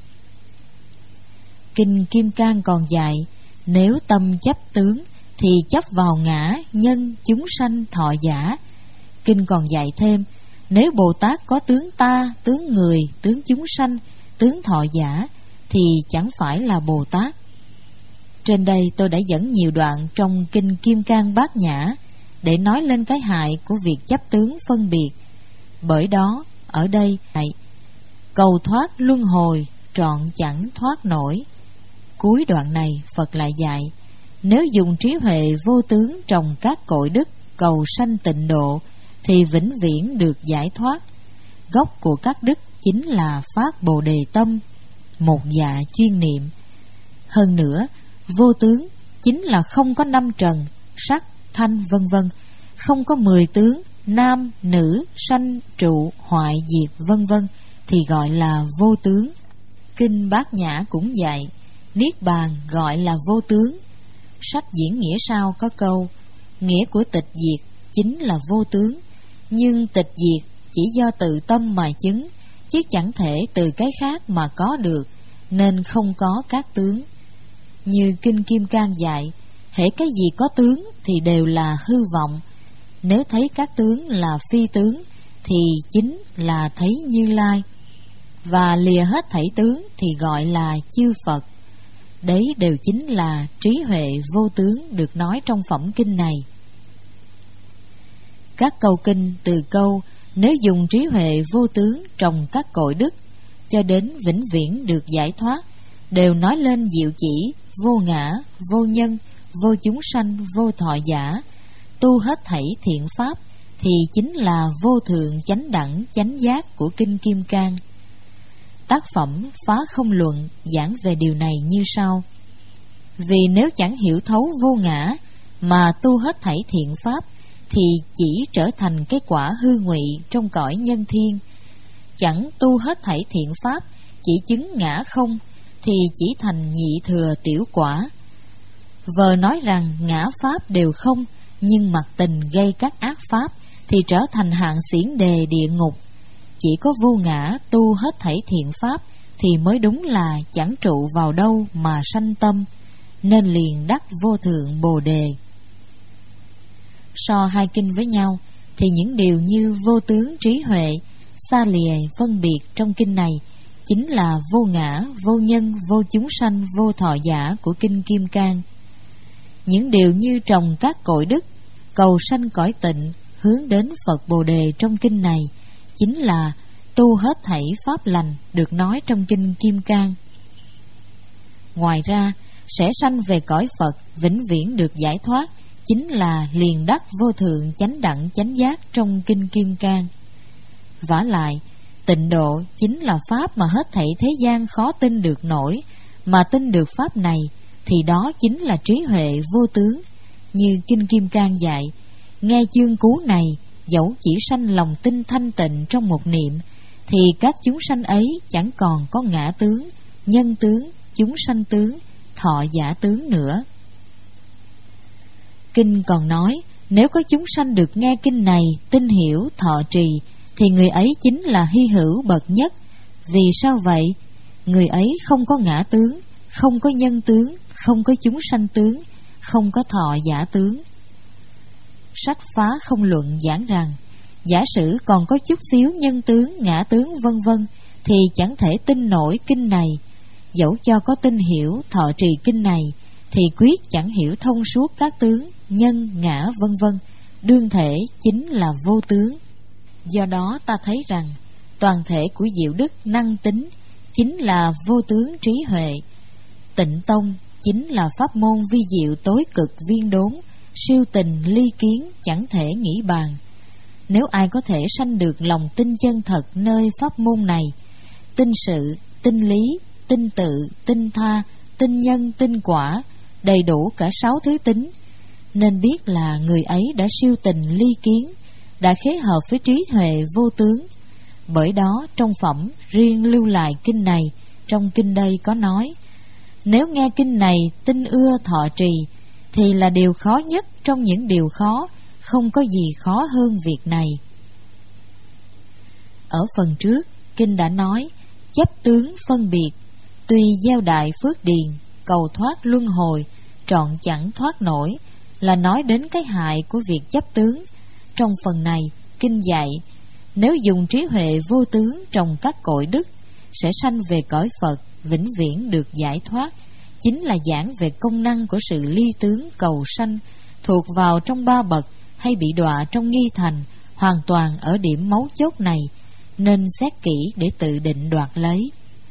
Kinh Kim Cang còn dạy, nếu tâm chấp tướng thì chấp vào ngã, nhân, chúng sanh, thọ giả. Kinh còn dạy thêm, nếu Bồ Tát có tướng ta, tướng người, tướng chúng sanh, tướng thọ giả thì chẳng phải là Bồ Tát. Trên đây tôi đã dẫn nhiều đoạn trong Kinh Kim Cang Bát Nhã để nói lên cái hại của việc chấp tướng phân biệt. Bởi đó ở đây hại cầu thoát luân hồi trọn chẳng thoát nổi. Cuối đoạn này Phật lại dạy, nếu dùng trí huệ vô tướng trồng các cội đức cầu sanh tịnh độ thì vĩnh viễn được giải thoát. Gốc của các đức chính là phát Bồ Đề tâm, một dạ chuyên niệm. Hơn nữa, vô tướng chính là không có năm trần, sắc, thanh vân vân, không có mười tướng, nam, nữ, sanh, trụ, hoại, diệt vân vân thì gọi là vô tướng. Kinh Bát Nhã cũng dạy, niết bàn gọi là vô tướng. Sách diễn nghĩa sau có câu, nghĩa của tịch diệt chính là vô tướng, nhưng tịch diệt chỉ do tự tâm mà chứng, chứ chẳng thể từ cái khác mà có được, nên không có các tướng. Như Kinh Kim Cang dạy, hễ cái gì có tướng thì đều là hư vọng. Nếu thấy các tướng là phi tướng thì chính là thấy Như Lai, và lìa hết thảy tướng thì gọi là chư Phật. Đấy đều chính là trí huệ vô tướng được nói trong phẩm kinh này. Các câu kinh từ câu nếu dùng trí huệ vô tướng trồng các cội đức cho đến vĩnh viễn được giải thoát đều nói lên diệu chỉ vô ngã, vô nhân, vô chúng sanh, vô thọ giả, tu hết thảy thiện pháp thì chính là vô thượng chánh đẳng chánh giác của Kinh Kim Cang. Tác phẩm Phá Không Luận giảng về điều này như sau: vì nếu chẳng hiểu thấu vô ngã mà tu hết thảy thiện pháp thì chỉ trở thành cái quả hư ngụy trong cõi nhân thiên. Chẳng tu hết thảy thiện pháp, chỉ chứng ngã không thì chỉ thành nhị thừa tiểu quả. Vờ nói rằng ngã pháp đều không, nhưng mặc tình gây các ác pháp thì trở thành hạng xiển đề địa ngục. Chỉ có vô ngã tu hết thảy thiện pháp thì mới đúng là chẳng trụ vào đâu mà sanh tâm, nên liền đắc vô thượng Bồ Đề. So hai kinh với nhau thì những điều như vô tướng trí huệ, xa lìa phân biệt trong kinh này chính là vô ngã, vô nhân, vô chúng sanh, vô thọ giả của Kinh Kim Cang. Những điều như trồng các cội đức, cầu sanh cõi tịnh, hướng đến Phật Bồ Đề trong kinh này chính là tu hết thảy pháp lành được nói trong Kinh Kim Cang. Ngoài ra, sẽ sanh về cõi Phật vĩnh viễn được giải thoát chính là liền đắc vô thượng chánh đẳng chánh giác trong Kinh Kim Cang. Vả lại, tịnh độ chính là pháp mà hết thảy thế gian khó tin được nổi, mà tin được pháp này thì đó chính là trí huệ vô tướng. Như Kinh Kim Cang dạy, nghe chương cú này, dẫu chỉ sanh lòng tin thanh tịnh trong một niệm, thì các chúng sanh ấy chẳng còn có ngã tướng, nhân tướng, chúng sanh tướng, thọ giả tướng nữa. Kinh còn nói, nếu có chúng sanh được nghe kinh này, tin hiểu, thọ trì, thì người ấy chính là hy hữu bậc nhất. Vì sao vậy? Người ấy không có ngã tướng, không có nhân tướng, không có chúng sanh tướng, không có thọ giả tướng. Sách Phá Không Luận giảng rằng, giả sử còn có chút xíu nhân tướng, ngã tướng vân vân thì chẳng thể tin nổi kinh này. Dẫu cho có tin hiểu, thọ trì kinh này thì quyết chẳng hiểu thông suốt các tướng, nhân, ngã vân vân. Đương thể chính là vô tướng. Do đó ta thấy rằng toàn thể của diệu đức năng tính chính là vô tướng trí huệ. Tịnh tông chính là pháp môn vi diệu tối cực viên đốn, siêu tình ly kiến chẳng thể nghĩ bàn. Nếu ai có thể sanh được lòng tin chân thật nơi pháp môn này, tin sự, tin lý, tin tự, tin tha, tin nhân, tin quả, đầy đủ cả sáu thứ tính, nên biết là người ấy đã siêu tình ly kiến, đã khế hợp với trí huệ vô tướng. Bởi đó trong phẩm riêng lưu lại kinh này, trong kinh đây có nói: nếu nghe kinh này tin ưa thọ trì, thì là điều khó nhất trong những điều khó, không có gì khó hơn việc này. Ở phần trước, kinh đã nói chấp tướng phân biệt, tuy gieo đại phước điền, cầu thoát luân hồi, trọn chẳng thoát nổi, là nói đến cái hại của việc chấp tướng. Trong phần này, kinh dạy nếu dùng trí huệ vô tướng trồng các cội đức, sẽ sanh về cõi Phật, vĩnh viễn được giải thoát. Chính là giảng về công năng của sự ly tướng cầu sanh, thuộc vào trong ba bậc hay bị đọa trong nghi thành, hoàn toàn ở điểm mấu chốt này, nên xét kỹ để tự định đoạt lấy.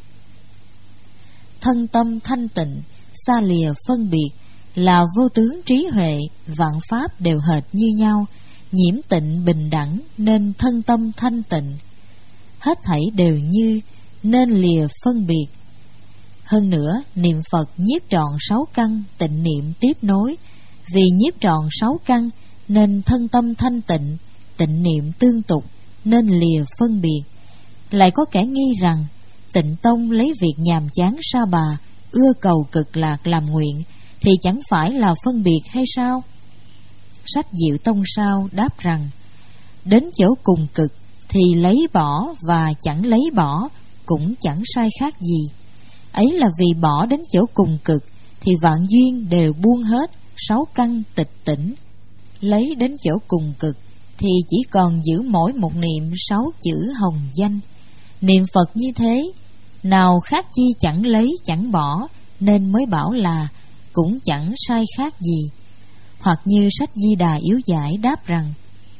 Thân tâm thanh tịnh, xa lìa phân biệt, là vô tướng trí huệ, vạn pháp đều hệt như nhau, nhiễm tịnh bình đẳng, nên thân tâm thanh tịnh. Hết thảy đều như, nên lìa phân biệt. Hơn nữa, niệm Phật nhiếp trọn sáu căn, tịnh niệm tiếp nối. Vì nhiếp trọn sáu căn, nên thân tâm thanh tịnh, tịnh niệm tương tục, nên lìa phân biệt. Lại có kẻ nghi rằng Tịnh tông lấy việc nhàm chán sa bà, ưa cầu cực lạc làm nguyện, thì chẳng phải là phân biệt hay sao? Sách Diệu Tông Sao đáp rằng: đến chỗ cùng cực thì lấy bỏ và chẳng lấy bỏ cũng chẳng sai khác gì. Ấy là vì bỏ đến chỗ cùng cực thì vạn duyên đều buông hết, sáu căn tịch tỉnh. Lấy đến chỗ cùng cực thì chỉ còn giữ mỗi một niệm sáu chữ hồng danh. Niệm Phật như thế, nào khác chi chẳng lấy chẳng bỏ, nên mới bảo là cũng chẳng sai khác gì. Hoặc như sách Di Đà Yếu Giải đáp rằng: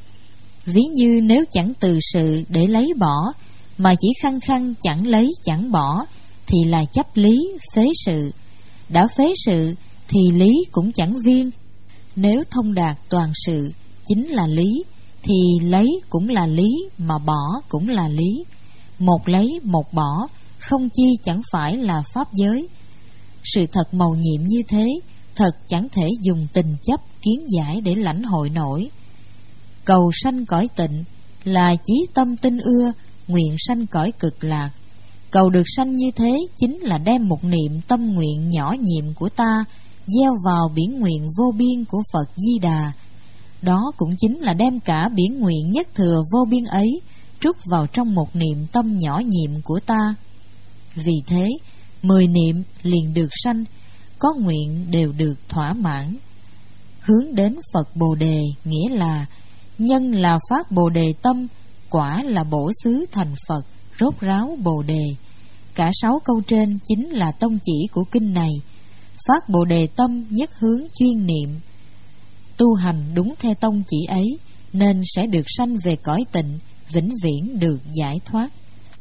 ví như nếu chẳng từ sự để lấy bỏ, mà chỉ khăng khăng chẳng lấy chẳng bỏ, thì là chấp lý phế sự. Đã phế sự thì lý cũng chẳng viên. Nếu thông đạt toàn sự chính là lý, thì lấy cũng là lý, mà bỏ cũng là lý. Một lấy một bỏ, không chi chẳng phải là pháp giới. Sự thật mầu nhiệm như thế, thật chẳng thể dùng tình chấp kiến giải để lãnh hội nổi. Cầu sanh cõi tịnh là chí tâm tinh ưa, nguyện sanh cõi cực lạc. Cầu được sanh như thế chính là đem một niệm tâm nguyện nhỏ nhiệm của ta gieo vào biển nguyện vô biên của Phật Di Đà. Đó cũng chính là đem cả biển nguyện nhất thừa vô biên ấy trút vào trong một niệm tâm nhỏ nhiệm của ta. Vì thế, mười niệm liền được sanh, có nguyện đều được thỏa mãn. Hướng đến Phật Bồ Đề nghĩa là nhân là phát Bồ Đề tâm, quả là bổ xứ thành Phật, rốt ráo Bồ Đề. Cả sáu câu trên chính là tông chỉ của kinh này. Phát Bồ Đề tâm nhất hướng chuyên niệm, tu hành đúng theo tông chỉ ấy, nên sẽ được sanh về cõi tịnh, vĩnh viễn được giải thoát.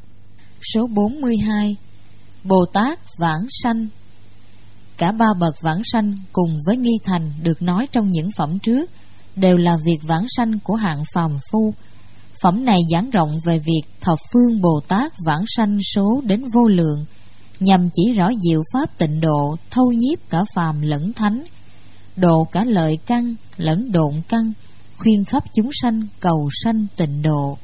Số bốn mươi hai. Bồ Tát vãng sanh. Cả ba bậc vãng sanh cùng với nghi thành được nói trong những phẩm trước đều là việc vãng sanh của hạng phàm phu. Phẩm này giảng rộng về việc thập phương Bồ Tát vãng sanh số đến vô lượng, nhằm chỉ rõ diệu pháp tịnh độ, thâu nhiếp cả phàm lẫn thánh, độ cả lợi căn lẫn độn căn, khuyên khắp chúng sanh cầu sanh tịnh độ.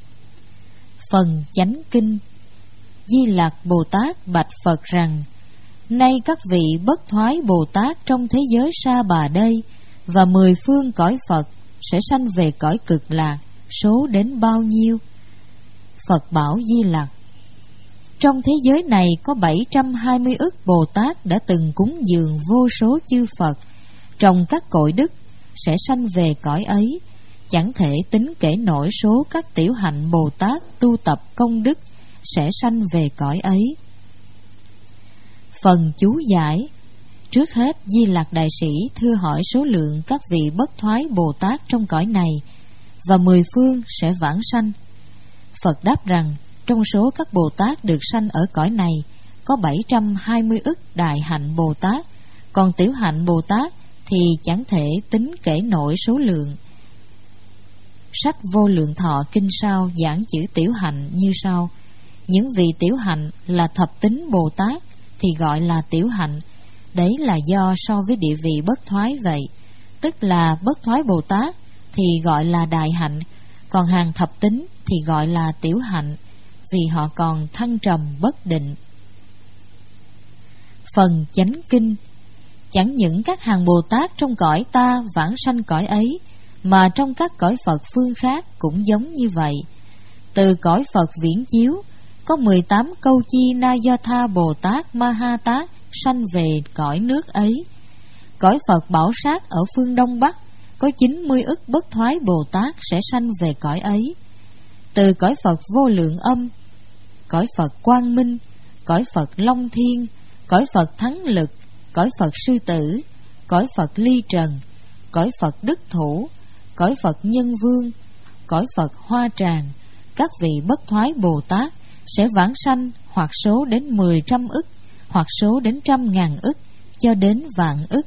Phần chánh kinh. Di Lặc Bồ Tát bạch Phật rằng: nay các vị bất thoái Bồ Tát trong thế giới Sa Bà đây và mười phương cõi Phật sẽ sanh về cõi cực lạc, số đến bao nhiêu? Phật bảo Di Lặc: trong thế giới này có bảy trăm hai mươi ức Bồ Tát đã từng cúng dường vô số chư Phật, trồng các cội đức, sẽ sanh về cõi ấy. Chẳng thể tính kể nổi số các tiểu hạnh Bồ Tát tu tập công đức sẽ sanh về cõi ấy. Phần chú giải. Trước hết, Di Lặc Đại Sĩ thưa hỏi số lượng các vị bất thoái Bồ Tát trong cõi này, và mười phương sẽ vãng sanh. Phật đáp rằng, trong số các Bồ Tát được sanh ở cõi này, có bảy trăm hai mươi ức đại hạnh Bồ Tát, còn tiểu hạnh Bồ Tát thì chẳng thể tính kể nổi số lượng. Sách Vô Lượng Thọ Kinh Sao giảng chữ tiểu hạnh như sau: những vị tiểu hạnh là thập tính Bồ Tát thì gọi là tiểu hạnh. Đấy là do so với địa vị bất thoái vậy. Tức là bất thoái Bồ Tát thì gọi là đại hạnh, còn hàng thập tính thì gọi là tiểu hạnh, vì họ còn thăng trầm bất định. Phần chánh kinh: chẳng những các hàng Bồ Tát trong cõi ta vãng sanh cõi ấy, mà trong các cõi Phật phương khác cũng giống như vậy. Từ cõi Phật Viễn Chiếu, có mười tám câu chi Na Do Tha Bồ Tát Ma Ha Tát sanh về cõi nước ấy. Cõi Phật Bảo Sát ở phương Đông Bắc, có chín mươi ức bất thoái Bồ Tát sẽ sanh về cõi ấy. Từ cõi Phật Vô Lượng Âm, cõi Phật Quang Minh, cõi Phật Long Thiên, cõi Phật Thắng Lực, cõi Phật Sư Tử, cõi Phật Ly Trần, cõi Phật Đức Thủ, cõi Phật Nhân Vương, cõi Phật Hoa Tràng, các vị bất thoái Bồ Tát sẽ vãng sanh, hoặc số đến mười trăm ức, hoặc số đến trăm ngàn ức, cho đến vạn ức.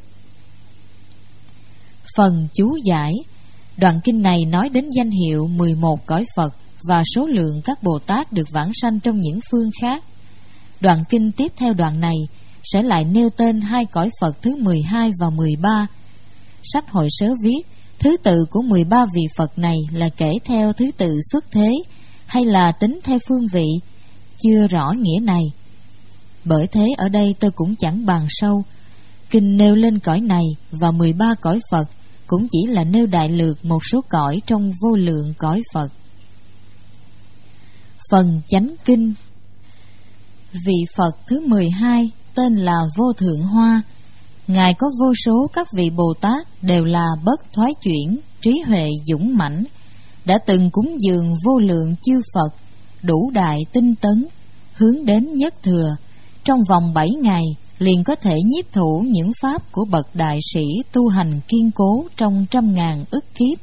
Phần chú giải: đoạn kinh này nói đến danh hiệu mười một cõi Phật và số lượng các Bồ Tát được vãng sanh trong những phương khác. Đoạn kinh tiếp theo đoạn này sẽ lại nêu tên hai cõi Phật thứ mười hai và mười ba. Sách Hội Sớ viết thứ tự của mười ba vị Phật này là kể theo thứ tự xuất thế, hay là tính theo phương vị, chưa rõ nghĩa này. Bởi thế ở đây tôi cũng chẳng bàn sâu. Kinh nêu lên cõi này và mười ba cõi Phật cũng chỉ là nêu đại lược một số cõi trong vô lượng cõi Phật. Phần chánh kinh: vị Phật thứ mười hai tên là Vô Thượng Hoa. Ngài có vô số các vị Bồ Tát đều là bất thoái chuyển, trí huệ dũng mãnh, đã từng cúng dường vô lượng chư Phật, đủ đại tinh tấn, hướng đến nhất thừa. Trong vòng bảy ngày liền có thể nhiếp thủ những pháp của bậc đại sĩ tu hành kiên cố trong trăm ngàn ức kiếp.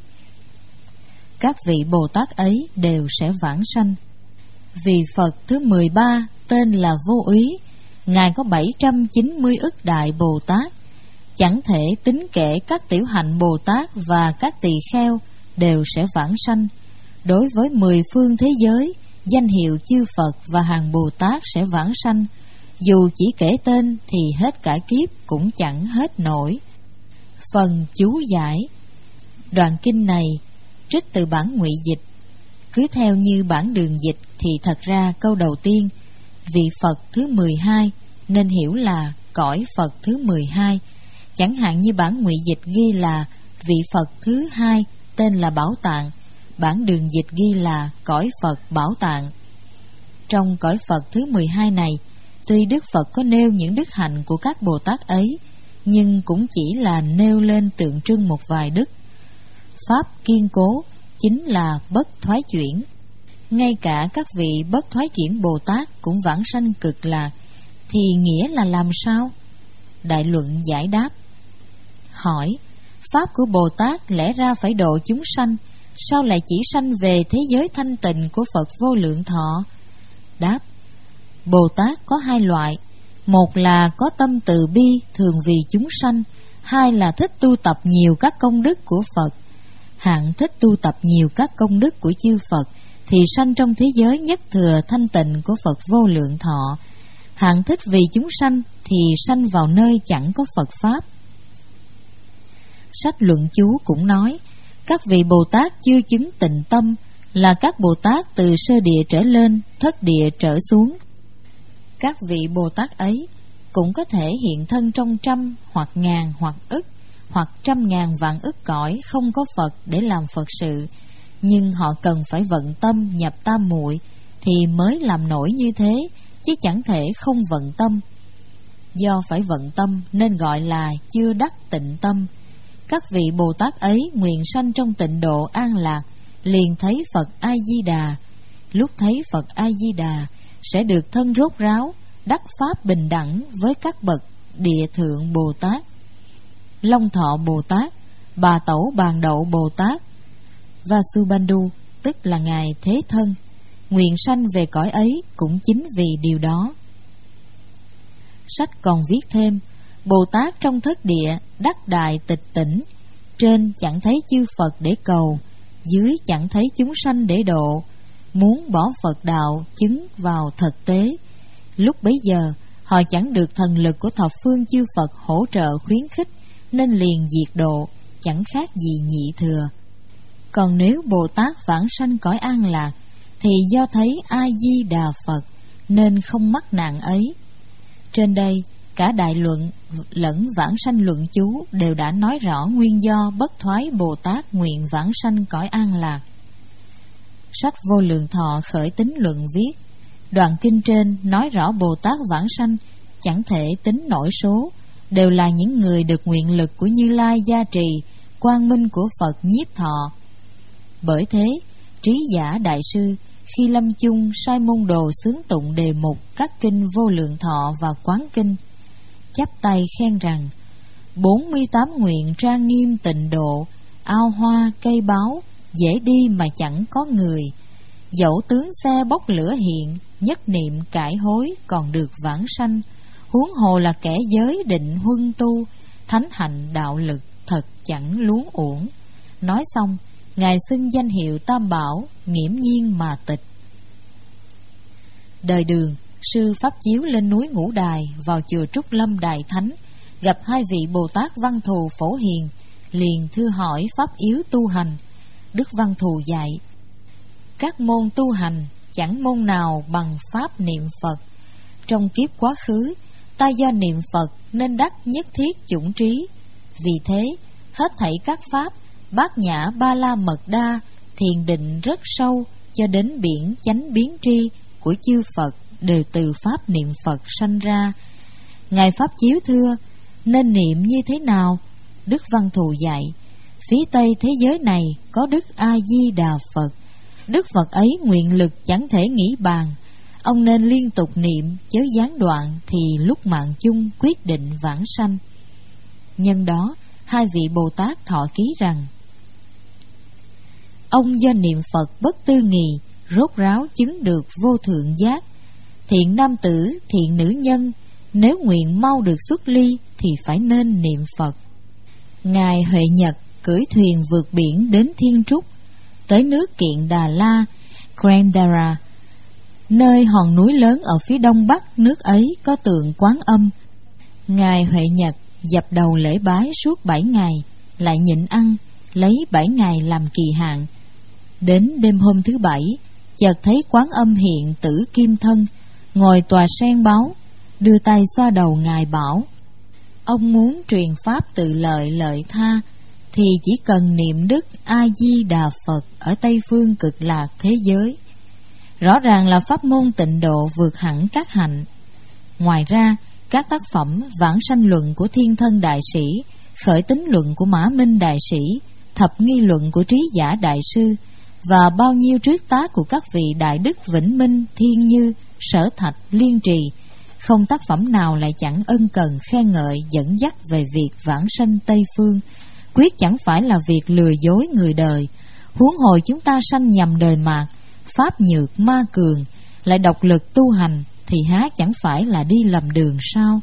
Các vị Bồ Tát ấy đều sẽ vãng sanh. Vị Phật thứ mười ba tên là Vô Úy. Ngài có bảy trăm chín mươi ức đại Bồ Tát, chẳng thể tính kể các tiểu hạnh Bồ Tát và các tỳ kheo đều sẽ vãng sanh. Đối với mười phương thế giới, danh hiệu chư Phật và hàng Bồ Tát sẽ vãng sanh, dù chỉ kể tên thì hết cả kiếp cũng chẳng hết nổi. Phần chú giải: đoạn kinh này trích từ bản ngụy dịch. Cứ theo như bản đường dịch thì thật ra câu đầu tiên, vị Phật thứ mười hai, nên hiểu là cõi Phật thứ mười hai. Chẳng hạn như bản ngụy dịch ghi là vị Phật thứ hai tên là Bảo Tạng, bản đường dịch ghi là cõi Phật Bảo Tạng. Trong cõi Phật thứ mười hai này, tuy Đức Phật có nêu những đức hạnh của các Bồ Tát ấy, nhưng cũng chỉ là nêu lên tượng trưng một vài đức. Pháp kiên cố chính là bất thoái chuyển. Ngay cả các vị bất thoái chuyển Bồ Tát cũng vãng sanh cực lạc, thì nghĩa là làm sao? Đại luận giải đáp. Hỏi: pháp của Bồ Tát lẽ ra phải độ chúng sanh, sao lại chỉ sanh về thế giới thanh tịnh của Phật Vô Lượng Thọ? Đáp: Bồ Tát có hai loại. Một là có tâm từ bi thường vì chúng sanh, hai là thích tu tập nhiều các công đức của Phật. Hạng thích tu tập nhiều các công đức của chư Phật thì sanh trong thế giới nhất thừa thanh tịnh của Phật Vô Lượng Thọ. Hạng thích vì chúng sanh thì sanh vào nơi chẳng có Phật Pháp. Sách Luận Chú cũng nói, các vị Bồ Tát chưa chứng tịnh tâm là các Bồ Tát từ sơ địa trở lên, thất địa trở xuống. Các vị Bồ Tát ấy cũng có thể hiện thân trong trăm hoặc ngàn hoặc ức hoặc trăm ngàn vạn ức cõi không có Phật để làm Phật sự, nhưng họ cần phải vận tâm nhập tam muội thì mới làm nổi như thế, chứ chẳng thể không vận tâm. Do phải vận tâm nên gọi là chưa đắc tịnh tâm. Các vị Bồ Tát ấy nguyện sanh trong tịnh độ an lạc, liền thấy Phật A Di Đà. Lúc thấy Phật A Di Đà sẽ được thân rốt ráo, đắc pháp bình đẳng với các bậc Địa Thượng Bồ Tát, Long Thọ Bồ Tát, Bà Tẩu Bàn Đậu Bồ Tát. Vasubandhu tức là Ngài Thế Thân nguyện sanh về cõi ấy cũng chính vì điều đó. Sách còn viết thêm: Bồ Tát trong thất địa đắc đại tịch tỉnh, trên chẳng thấy chư Phật để cầu, dưới chẳng thấy chúng sanh để độ. Muốn bỏ Phật đạo chứng vào thực tế, lúc bấy giờ họ chẳng được thần lực của thập phương chư Phật hỗ trợ khuyến khích, nên liền diệt độ, chẳng khác gì nhị thừa. Còn nếu Bồ Tát vãng sanh cõi an lạc, thì do thấy A Di Đà Phật nên không mắc nạn ấy. Trên đây cả đại luận lẫn vãng sanh luận chú đều đã nói rõ nguyên do bất thoái Bồ Tát nguyện vãng sanh cõi an lạc. Sách Vô Lượng Thọ khởi tín luận viết: đoạn kinh trên nói rõ Bồ Tát vãng sanh chẳng thể tính nổi số, đều là những người được nguyện lực của Như Lai gia trì, quang minh của Phật nhiếp thọ. Bởi thế, Trí Giả Đại Sư khi lâm chung sai môn đồ xướng tụng đề mục các kinh Vô Lượng Thọ và Quán Kinh, chắp tay khen rằng: bốn mươi tám nguyện trang nghiêm tịnh độ, ao hoa cây báo, dễ đi mà chẳng có người. Dẫu tướng xe bốc lửa hiện, nhất niệm cải hối còn được vãng sanh. Huống hồ là kẻ giới định huân tu, thánh hạnh đạo lực thật chẳng luống uổng. Nói xong, Ngài xưng danh hiệu Tam Bảo, nghiễm nhiên mà tịch. Đời Đường, sư pháp chiếu lên núi Ngũ Đài vào chùa Trúc Lâm Đại Thánh, gặp hai vị Bồ Tát Văn Thù Phổ Hiền, liền thưa hỏi pháp yếu tu hành. Đức Văn Thù dạy: các môn tu hành chẳng môn nào bằng pháp niệm Phật. Trong kiếp quá khứ, ta do niệm Phật nên đắc nhất thiết chủng trí. Vì thế, hết thảy các pháp Bát Nhã Ba La Mật Đa, thiền định rất sâu, cho đến biển chánh biến tri của chư Phật đều từ pháp niệm Phật sanh ra. Ngài Pháp Chiếu thưa: nên niệm như thế nào? Đức Văn Thù dạy: phía Tây thế giới này có Đức A Di Đà Phật. Đức Phật ấy nguyện lực chẳng thể nghĩ bàn. Ông nên liên tục niệm, chớ gián đoạn, thì lúc mạng chung quyết định vãng sanh. Nhân đó, hai vị Bồ Tát thọ ký rằng: ông do niệm Phật bất tư nghì, rốt ráo chứng được vô thượng giác. Thiện nam tử, thiện nữ nhân, nếu nguyện mau được xuất ly thì phải nên niệm Phật. Ngài Huệ Nhật cưỡi thuyền vượt biển đến Thiên Trúc, tới nước Kiện Đà La, Grandara, nơi hòn núi lớn ở phía đông bắc nước ấy có tượng Quán Âm. Ngài Huệ Nhật dập đầu lễ bái suốt bảy ngày, lại nhịn ăn, lấy bảy ngày làm kỳ hạn. Đến đêm hôm thứ bảy, chợt thấy Quán Âm hiện tử kim thân, ngồi tòa sen báo, đưa tay xoa đầu Ngài bảo: ông muốn truyền pháp tự lợi lợi tha, thì chỉ cần niệm Đức A Di Đà Phật ở Tây Phương Cực Lạc thế giới. Rõ ràng là pháp môn tịnh độ vượt hẳn các hạnh. Ngoài ra, các tác phẩm vãng sanh luận của Thiên Thân Đại Sĩ, khởi tín luận của Mã Minh Đại Sĩ, thập nghi luận của Trí Giả Đại Sư, và bao nhiêu truyết tác của các vị Đại Đức Vĩnh Minh, Thiên Như, Sở Thạch, Liên Trì, không tác phẩm nào lại chẳng ân cần khen ngợi dẫn dắt về việc vãng sanh Tây Phương, quyết chẳng phải là việc lừa dối người đời. Huống hồ chúng ta sanh nhầm đời mạt, pháp nhược ma cường, lại độc lực tu hành, thì há chẳng phải là đi lầm đường sao?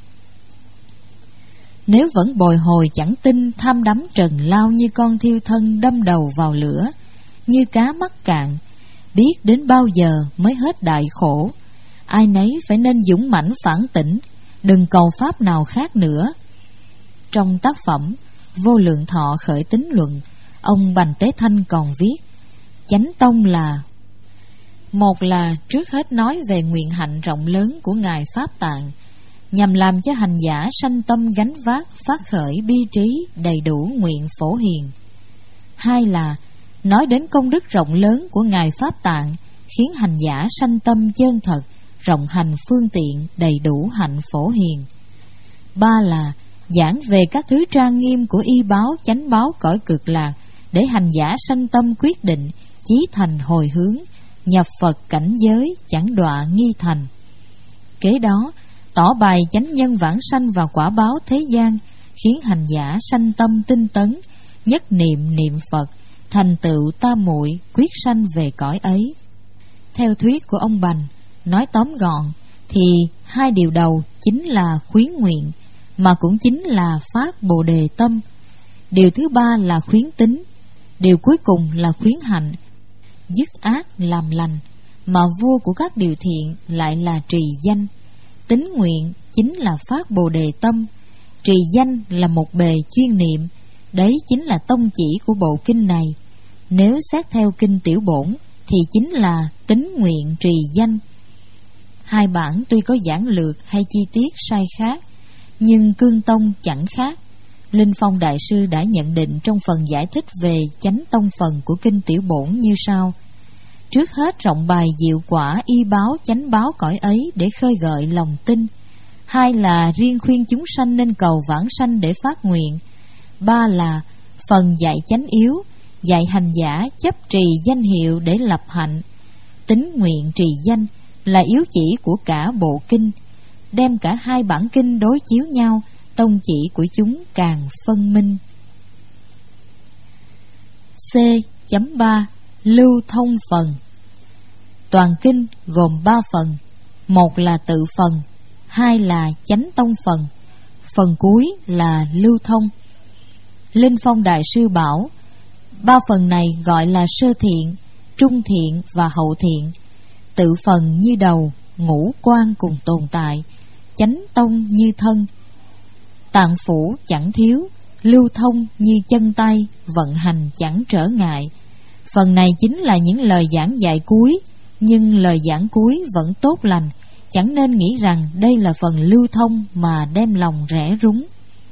Nếu vẫn bồi hồi chẳng tin, tham đắm trần lao như con thiêu thân đâm đầu vào lửa, như cá mắc cạn, biết đến bao giờ mới hết đại khổ. Ai nấy phải nên dũng mãnh phản tỉnh, đừng cầu pháp nào khác nữa. Trong tác phẩm Vô Lượng Thọ khởi tín luận, ông Bành Tế Thanh còn viết: chánh tông là: một là trước hết nói về nguyện hạnh rộng lớn của Ngài Pháp Tạng, nhằm làm cho hành giả sanh tâm gánh vác, phát khởi bi trí đầy đủ nguyện phổ hiền. Hai là nói đến công đức rộng lớn của Ngài Pháp Tạng, khiến hành giả sanh tâm chân thật, rộng hành phương tiện, đầy đủ hạnh phổ hiền. Ba là giảng về các thứ trang nghiêm của y báo chánh báo cõi Cực Lạc, để hành giả sanh tâm quyết định, chí thành hồi hướng, nhập Phật cảnh giới, chẳng đọa nghi thành. Kế đó tỏ bày chánh nhân vãng sanh và quả báo thế gian, khiến hành giả sanh tâm tinh tấn, nhất niệm niệm Phật, thành tựu tam muội, quyết sanh về cõi ấy. Theo thuyết của ông Bành, nói tóm gọn thì hai điều đầu chính là khuyến nguyện, mà cũng chính là phát Bồ Đề tâm. Điều thứ ba là khuyến tính, điều cuối cùng là khuyến hạnh, dứt ác làm lành, mà vua của các điều thiện lại là trì danh. Tín nguyện chính là phát Bồ Đề tâm, trì danh là một bề chuyên niệm. Đấy chính là tông chỉ của bộ kinh này. Nếu xét theo kinh Tiểu Bổn thì chính là tín nguyện trì danh. Hai bản tuy có giảng lược hay chi tiết sai khác, nhưng cương tông chẳng khác. Linh Phong Đại Sư đã nhận định trong phần giải thích về chánh tông phần của kinh Tiểu Bổn như sau: trước hết rộng bày diệu quả y báo chánh báo cõi ấy để khơi gợi lòng tin. Hai là riêng khuyên chúng sanh nên cầu vãng sanh để phát nguyện. Ba là phần dạy chánh yếu, dạy hành giả chấp trì danh hiệu để lập hạnh. Tín nguyện trì danh là yếu chỉ của cả bộ kinh. Đem cả hai bản kinh đối chiếu nhau, tông chỉ của chúng càng phân minh. C ba. Lưu thông phần. Toàn kinh gồm ba phần. Một là tự phần, hai là chánh tông phần, phần cuối là lưu thông. Linh Phong Đại Sư bảo ba phần này gọi là sơ thiện, trung thiện và hậu thiện. Tự phần như đầu, ngũ quan cùng tồn tại, chánh tông như thân, tạng phủ chẳng thiếu, lưu thông như chân tay, vận hành chẳng trở ngại. Phần này chính là những lời giảng dạy cuối, nhưng lời giảng cuối vẫn tốt lành, chẳng nên nghĩ rằng đây là phần lưu thông mà đem lòng rẽ rúng.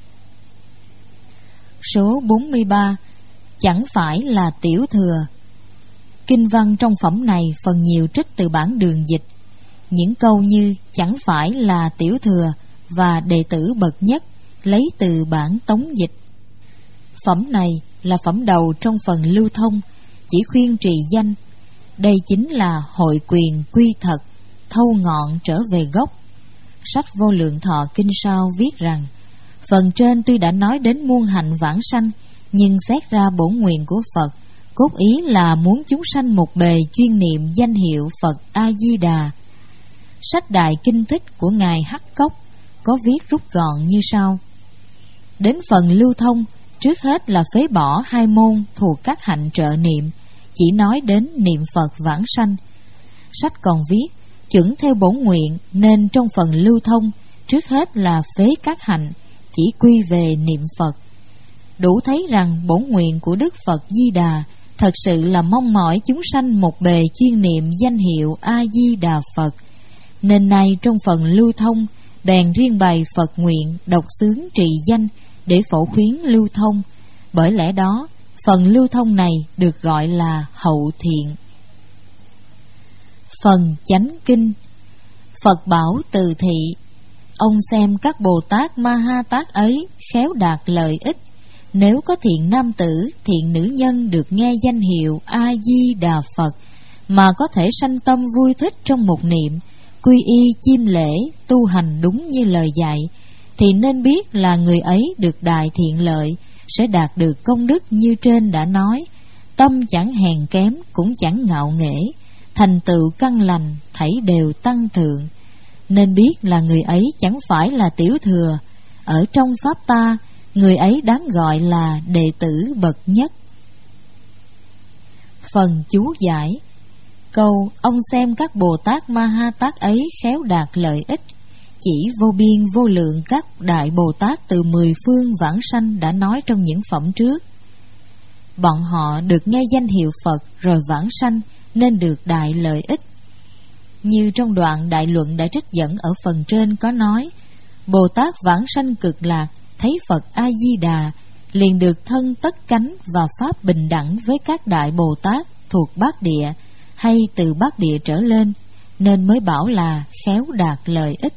Số bốn mươi ba. Chẳng phải là tiểu thừa. Kinh văn trong phẩm này phần nhiều trích từ bản Đường dịch. Những câu như chẳng phải là tiểu thừa và đệ tử bậc nhất lấy từ bản Tống dịch. Phẩm này là phẩm đầu trong phần lưu thông, chỉ khuyên trì danh. Đây chính là hội quyền quy thật, thâu ngọn trở về gốc. Sách Vô Lượng Thọ kinh sau viết rằng phần trên tuy đã nói đến muôn hạnh vãng sanh, nhưng xét ra bổn nguyện của Phật, cốt ý là muốn chúng sanh một bề chuyên niệm danh hiệu Phật A-di-đà. Sách Đại Kinh Thích của Ngài Hắc Cốc có viết rút gọn như sau: đến phần lưu thông, trước hết là phế bỏ hai môn thuộc các hạnh trợ niệm, chỉ nói đến niệm Phật vãng sanh. Sách còn viết chuẩn theo bổn nguyện, nên trong phần lưu thông, trước hết là phế các hạnh, chỉ quy về niệm Phật. Đủ thấy rằng bổn nguyện của Đức Phật Di Đà thật sự là mong mỏi chúng sanh một bề chuyên niệm danh hiệu A-di-đà Phật. Nên nay trong phần lưu thông, bèn riêng bày Phật nguyện độc xướng trì danh để phổ khuyến lưu thông. Bởi lẽ đó, phần lưu thông này được gọi là hậu thiện. Phần chánh kinh. Phật bảo Từ Thị: ông xem các Bồ Tát Ma Ha Tát ấy khéo đạt lợi ích. Nếu có thiện nam tử, thiện nữ nhân được nghe danh hiệu A-di-đà Phật, mà có thể sanh tâm vui thích trong một niệm, quy y chiêm lễ, tu hành đúng như lời dạy, thì nên biết là người ấy được đại thiện lợi, sẽ đạt được công đức như trên đã nói. Tâm chẳng hèn kém, cũng chẳng ngạo nghễ, thành tựu căn lành, thảy đều tăng thượng. Nên biết là người ấy chẳng phải là tiểu thừa. Ở trong Pháp ta, người ấy đáng gọi là đệ tử bậc nhất. Phần chú giải. Câu ông xem các Bồ Tát Ma Ha Tát ấy khéo đạt lợi ích, chỉ vô biên vô lượng các đại Bồ Tát từ mười phương vãng sanh đã nói trong những phẩm trước. Bọn họ được nghe danh hiệu Phật rồi vãng sanh, nên được đại lợi ích. Như trong đoạn đại luận đã trích dẫn ở phần trên có nói: Bồ Tát vãng sanh cực lạc, thấy Phật A-di-đà, liền được thân tất cánh và pháp bình đẳng với các đại Bồ Tát thuộc bát địa hay từ bát địa trở lên, nên mới bảo là khéo đạt lợi ích.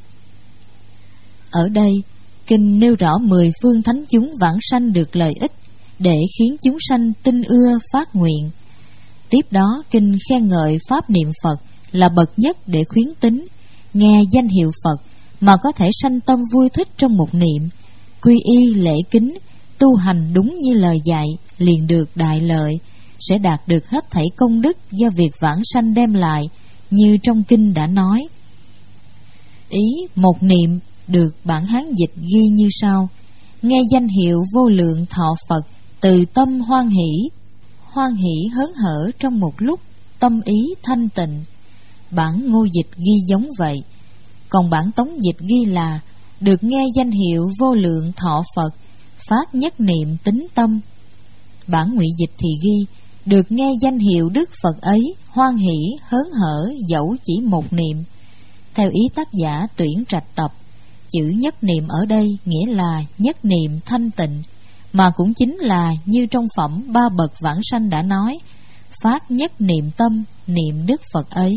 Ở đây, kinh nêu rõ mười phương thánh chúng vãng sanh được lợi ích, để khiến chúng sanh tin ưa phát nguyện. Tiếp đó, kinh khen ngợi pháp niệm Phật là bậc nhất để khuyến tín, nghe danh hiệu Phật mà có thể sanh tâm vui thích trong một niệm, quy y lễ kính, tu hành đúng như lời dạy, liền được đại lợi, sẽ đạt được hết thảy công đức do việc vãng sanh đem lại, như trong kinh đã nói. Ý một niệm được bản Hán dịch ghi như sau: nghe danh hiệu vô lượng thọ Phật, từ tâm hoan hỷ, hoan hỷ hớn hở trong một lúc, tâm ý thanh tịnh. Bản Ngô dịch ghi giống vậy, còn bản Tống dịch ghi là được nghe danh hiệu vô lượng thọ Phật, phát nhất niệm tín tâm. Bản Ngụy dịch thì ghi được nghe danh hiệu Đức Phật ấy, hoan hỷ hớn hở dẫu chỉ một niệm. Theo ý tác giả Tuyển Trạch Tập, chữ nhất niệm ở đây nghĩa là nhất niệm thanh tịnh, mà cũng chính là như trong phẩm Ba Bậc Vãng Sanh đã nói, phát nhất niệm tâm, niệm Đức Phật ấy.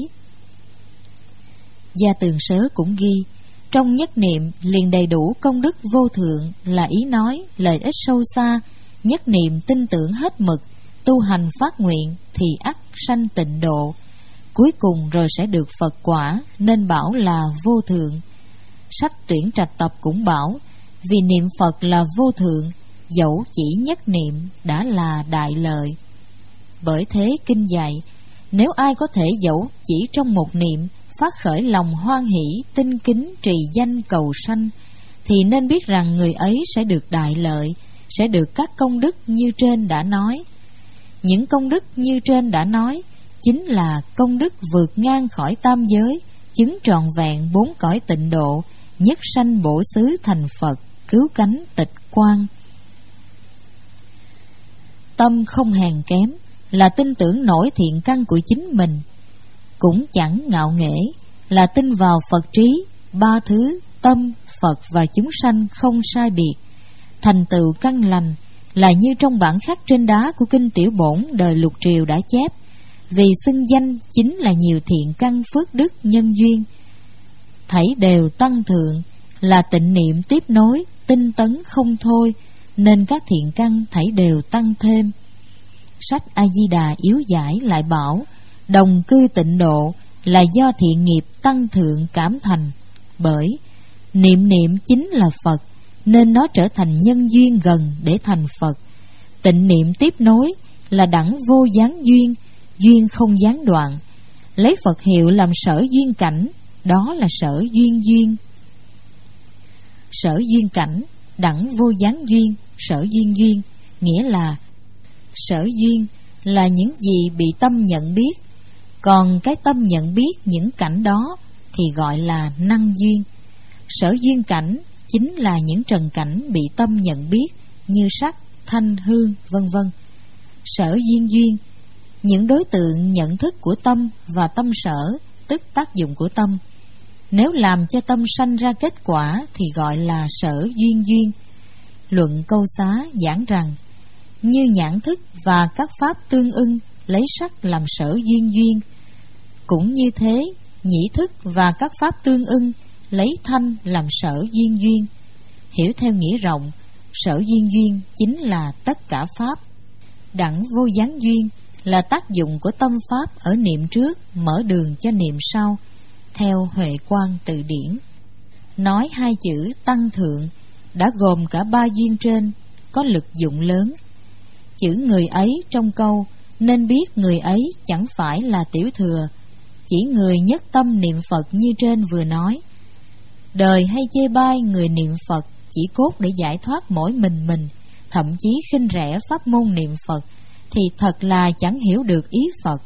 Gia Tường Sớ cũng ghi trong nhất niệm liền đầy đủ công đức vô thượng, là ý nói lợi ích sâu xa. Nhất niệm tin tưởng hết mực, tu hành phát nguyện thì ắt sanh tịnh độ, cuối cùng rồi sẽ được Phật quả, nên bảo là vô thượng. Sách Tuyển Trạch Tập cũng bảo vì niệm Phật là vô thượng, dẫu chỉ nhất niệm đã là đại lợi. Bởi thế kinh dạy, nếu ai có thể dẫu chỉ trong một niệm phát khởi lòng hoan hỷ, tinh kính, trì danh cầu sanh, thì nên biết rằng người ấy sẽ được đại lợi, sẽ được các công đức như trên đã nói. Những công đức như trên đã nói chính là công đức vượt ngang khỏi tam giới, chứng trọn vẹn bốn cõi tịnh độ, nhất sanh bổ xứ thành Phật, cứu cánh tịch quan. Tâm không hèn kém là tin tưởng nổi thiện căn của chính mình, cũng chẳng ngạo nghễ là tin vào Phật trí. Ba thứ tâm, Phật và chúng sanh không sai biệt, thành tựu căn lành, là như trong bản khắc trên đá của kinh Tiểu Bổn đời Lục Triều đã chép. Vì xưng danh chính là nhiều thiện căn phước đức nhân duyên, thảy đều tăng thượng, là tịnh niệm tiếp nối, tinh tấn không thôi, nên các thiện căn thảy đều tăng thêm. Sách A Di Đà yếu giải lại bảo đồng cư tịnh độ là do thiện nghiệp tăng thượng cảm thành. Bởi niệm niệm chính là Phật, nên nó trở thành nhân duyên gần để thành Phật. Tịnh niệm tiếp nối là đẳng vô gián duyên, duyên không gián đoạn. Lấy Phật hiệu làm sở duyên cảnh, đó là sở duyên duyên. Sở duyên cảnh, đẳng vô gián duyên, sở duyên duyên nghĩa là sở duyên là những gì bị tâm nhận biết, còn cái tâm nhận biết những cảnh đó thì gọi là năng duyên. Sở duyên cảnh chính là những trần cảnh bị tâm nhận biết như sắc, thanh, hương, vân vân. Sở duyên duyên, những đối tượng nhận thức của tâm và tâm sở, tức tác dụng của tâm. Nếu làm cho tâm sanh ra kết quả thì gọi là sở duyên duyên. Luận Câu Xá giảng rằng như nhãn thức và các pháp tương ưng lấy sắc làm sở duyên duyên, cũng như thế nhĩ thức và các pháp tương ưng lấy thanh làm sở duyên duyên. Hiểu theo nghĩa rộng, sở duyên duyên chính là tất cả pháp. Đẳng vô gián duyên là tác dụng của tâm pháp ở niệm trước, mở đường cho niệm sau. Theo Huệ Quang Từ Điển, nói hai chữ tăng thượng đã gồm cả ba duyên trên, có lực dụng lớn. Chữ người ấy trong câu nên biết người ấy chẳng phải là tiểu thừa, chỉ người nhất tâm niệm Phật như trên vừa nói. Đời hay chê bai người niệm Phật chỉ cốt để giải thoát mỗi mình mình, thậm chí khinh rẻ pháp môn niệm Phật, thì thật là chẳng hiểu được ý Phật.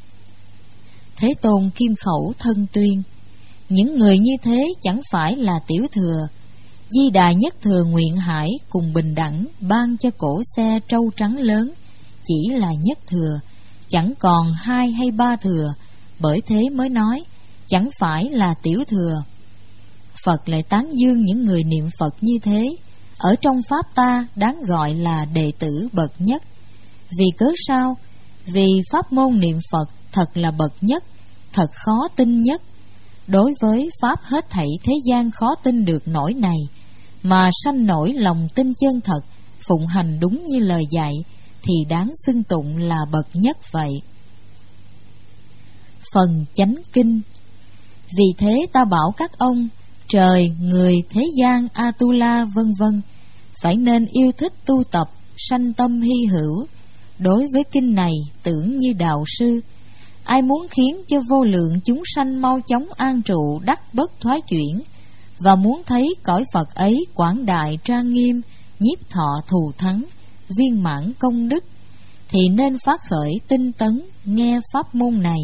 Thế Tôn Kim Khẩu thân tuyên, những người như thế chẳng phải là tiểu thừa. Di Đà Nhất Thừa nguyện hải cùng bình đẳng ban cho cổ xe trâu trắng lớn, chỉ là nhất thừa, chẳng còn hai hay ba thừa, bởi thế mới nói chẳng phải là tiểu thừa. Phật lại tán dương những người niệm Phật như thế, ở trong pháp ta đáng gọi là đệ tử bậc nhất. Vì cớ sao? Vì pháp môn niệm Phật thật là bậc nhất, thật khó tin nhất. Đối với pháp hết thảy thế gian khó tin được nổi này, mà sanh nổi lòng tin chân thật, phụng hành đúng như lời dạy, thì đáng xưng tụng là bậc nhất vậy. Phần Chánh Kinh. Vì thế ta bảo các ông, trời, người, thế gian, Atula vân vân phải nên yêu thích tu tập, sanh tâm hy hữu. Đối với kinh này tưởng như đạo sư. Ai muốn khiến cho vô lượng chúng sanh mau chóng an trụ đắc bất thoái chuyển, và muốn thấy cõi Phật ấy quảng đại trang nghiêm, nhiếp thọ thù thắng, viên mãn công đức, thì nên phát khởi tinh tấn nghe pháp môn này.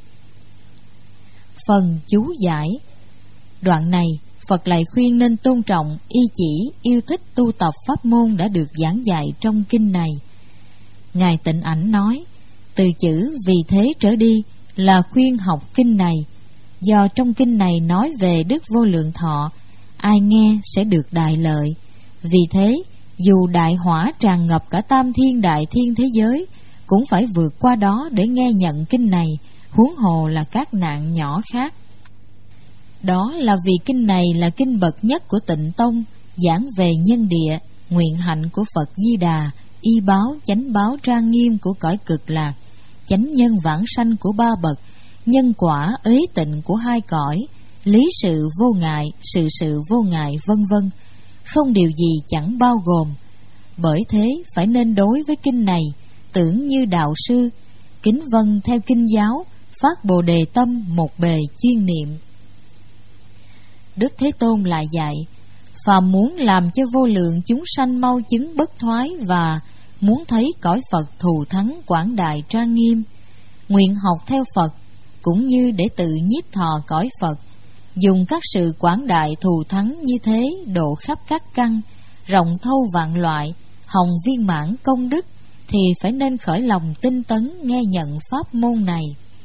Phần chú giải. Đoạn này Phật lại khuyên nên tôn trọng, y chỉ, yêu thích tu tập pháp môn đã được giảng dạy trong kinh này. Ngài Tịnh Ảnh nói, từ chữ vì thế trở đi là khuyên học kinh này, do trong kinh này nói về Đức Vô Lượng Thọ, ai nghe sẽ được đại lợi. Vì thế, dù đại hỏa tràn ngập cả tam thiên đại thiên thế giới, cũng phải vượt qua đó để nghe nhận kinh này, huống hồ là các nạn nhỏ khác. Đó là vì kinh này là kinh bậc nhất của Tịnh Tông, giảng về nhân địa, nguyện hạnh của Phật Di Đà, y báo, chánh báo trang nghiêm của cõi Cực Lạc, chánh nhân vãng sanh của ba bậc, nhân quả ế tịnh của hai cõi, lý sự vô ngại, sự sự vô ngại vân vân, không điều gì chẳng bao gồm. Bởi thế phải nên đối với kinh này tưởng như đạo sư, kính vâng theo kinh giáo, phát bồ đề tâm một bề chuyên niệm. Đức Thế Tôn lại dạy, phàm muốn làm cho vô lượng chúng sanh mau chứng bất thoái và muốn thấy cõi Phật thù thắng quảng đại trang nghiêm, nguyện học theo Phật, cũng như để tự nhiếp thọ cõi Phật, dùng các sự quảng đại thù thắng như thế độ khắp các căn, rộng thâu vạn loại, hồng viên mãn công đức, thì phải nên khởi lòng tinh tấn nghe nhận pháp môn này.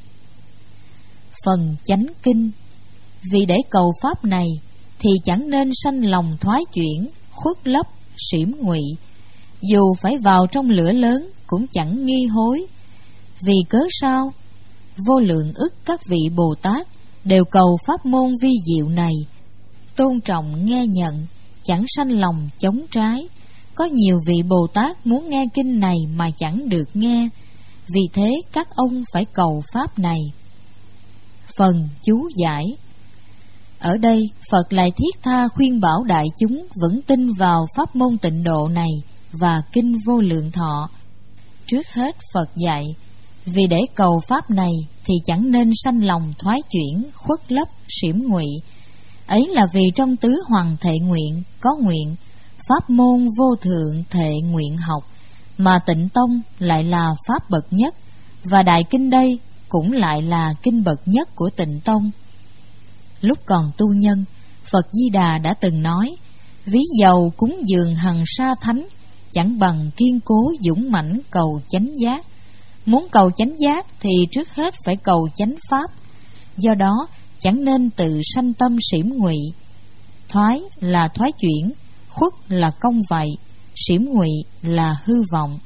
Phần chánh kinh. Vì để cầu pháp này thì chẳng nên sanh lòng thoái chuyển, khuất lấp, xỉm ngụy. Dù phải vào trong lửa lớn cũng chẳng nghi hối. Vì cớ sao? Vô lượng ức các vị Bồ Tát đều cầu pháp môn vi diệu này, tôn trọng nghe nhận, chẳng sanh lòng chống trái. Có nhiều vị Bồ Tát muốn nghe kinh này mà chẳng được nghe, vì thế các ông phải cầu pháp này. Phần chú giải. Ở đây Phật lại thiết tha khuyên bảo đại chúng vững tin vào pháp môn tịnh độ này và kinh Vô Lượng Thọ. Trước hết Phật dạy, vì để cầu pháp này thì chẳng nên sanh lòng thoái chuyển, khuất lấp, xỉm ngụy. Ấy là vì trong tứ hoàng thệ nguyện có nguyện pháp môn vô thượng thệ nguyện học, mà Tịnh Tông lại là pháp bậc nhất, và đại kinh đây cũng lại là kinh bậc nhất của Tịnh Tông. Lúc còn tu nhân, Phật Di Đà đã từng nói, ví dầu cúng dường hằng sa thánh, chẳng bằng kiên cố dũng mãnh cầu chánh giác. Muốn cầu chánh giác thì trước hết phải cầu chánh pháp. Do đó chẳng nên tự sanh tâm xỉm ngụy. Thoái là thoái chuyển, khuất là công vậy, xỉm ngụy là hư vọng.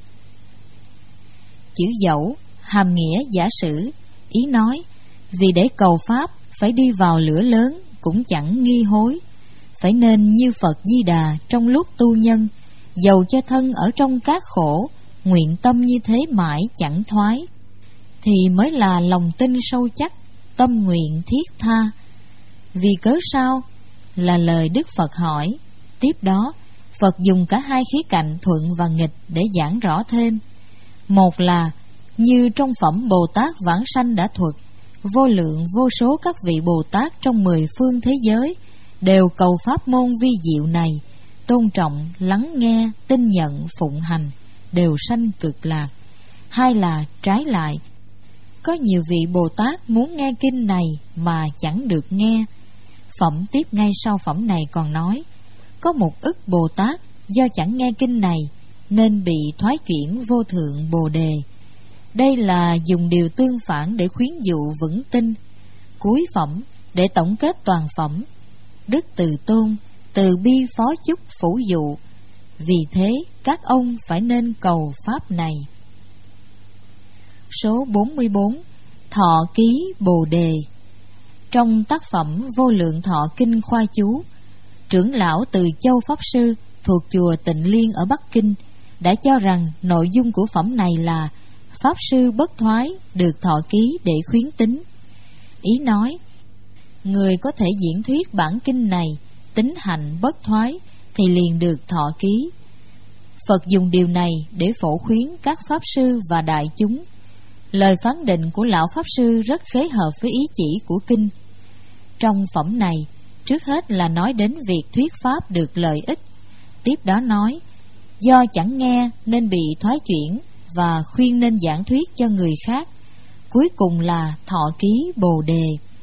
Chữ dẫu hàm nghĩa giả sử, ý nói vì để cầu pháp phải đi vào lửa lớn cũng chẳng nghi hối. Phải nên như Phật Di Đà trong lúc tu nhân, dầu cho thân ở trong các khổ, nguyện tâm như thế mãi chẳng thoái, thì mới là lòng tin sâu chắc, tâm nguyện thiết tha. Vì cớ sao? Là lời Đức Phật hỏi. Tiếp đó Phật dùng cả hai khía cạnh thuận và nghịch để giảng rõ thêm. Một là như trong phẩm Bồ Tát Vãng Sanh đã thuật, vô lượng vô số các vị Bồ Tát trong mười phương thế giới đều cầu pháp môn vi diệu này, tôn trọng, lắng nghe, tin nhận, phụng hành, đều sanh Cực Lạc. Hai là trái lại, có nhiều vị Bồ Tát muốn nghe kinh này mà chẳng được nghe. Phẩm tiếp ngay sau phẩm này còn nói, có một ức Bồ Tát do chẳng nghe kinh này nên bị thoái chuyển vô thượng Bồ Đề. Đây là dùng điều tương phản để khuyến dụ vững tin. Cuối phẩm để tổng kết toàn phẩm, Đức Từ Tôn từ bi phó chúc phủ dụ. Vì thế các ông phải nên cầu pháp này. Số bốn mươi bốn. Thọ ký Bồ Đề. Trong tác phẩm Vô Lượng Thọ Kinh Khoa Chú, trưởng lão Từ Châu Pháp Sư thuộc chùa Tịnh Liên ở Bắc Kinh đã cho rằng nội dung của phẩm này là Pháp Sư bất thoái được thọ ký để khuyến tính. Ý nói, người có thể diễn thuyết bản kinh này tín hạnh bất thoái thì liền được thọ ký. Phật dùng điều này để phổ khuyến các pháp sư và đại chúng. Lời phán định của lão pháp sư rất khế hợp với ý chỉ của kinh. Trong phẩm này, trước hết là nói đến việc thuyết pháp được lợi ích. Tiếp đó nói, do chẳng nghe nên bị thoái chuyển và khuyên nên giảng thuyết cho người khác. Cuối cùng là thọ ký Bồ Đề.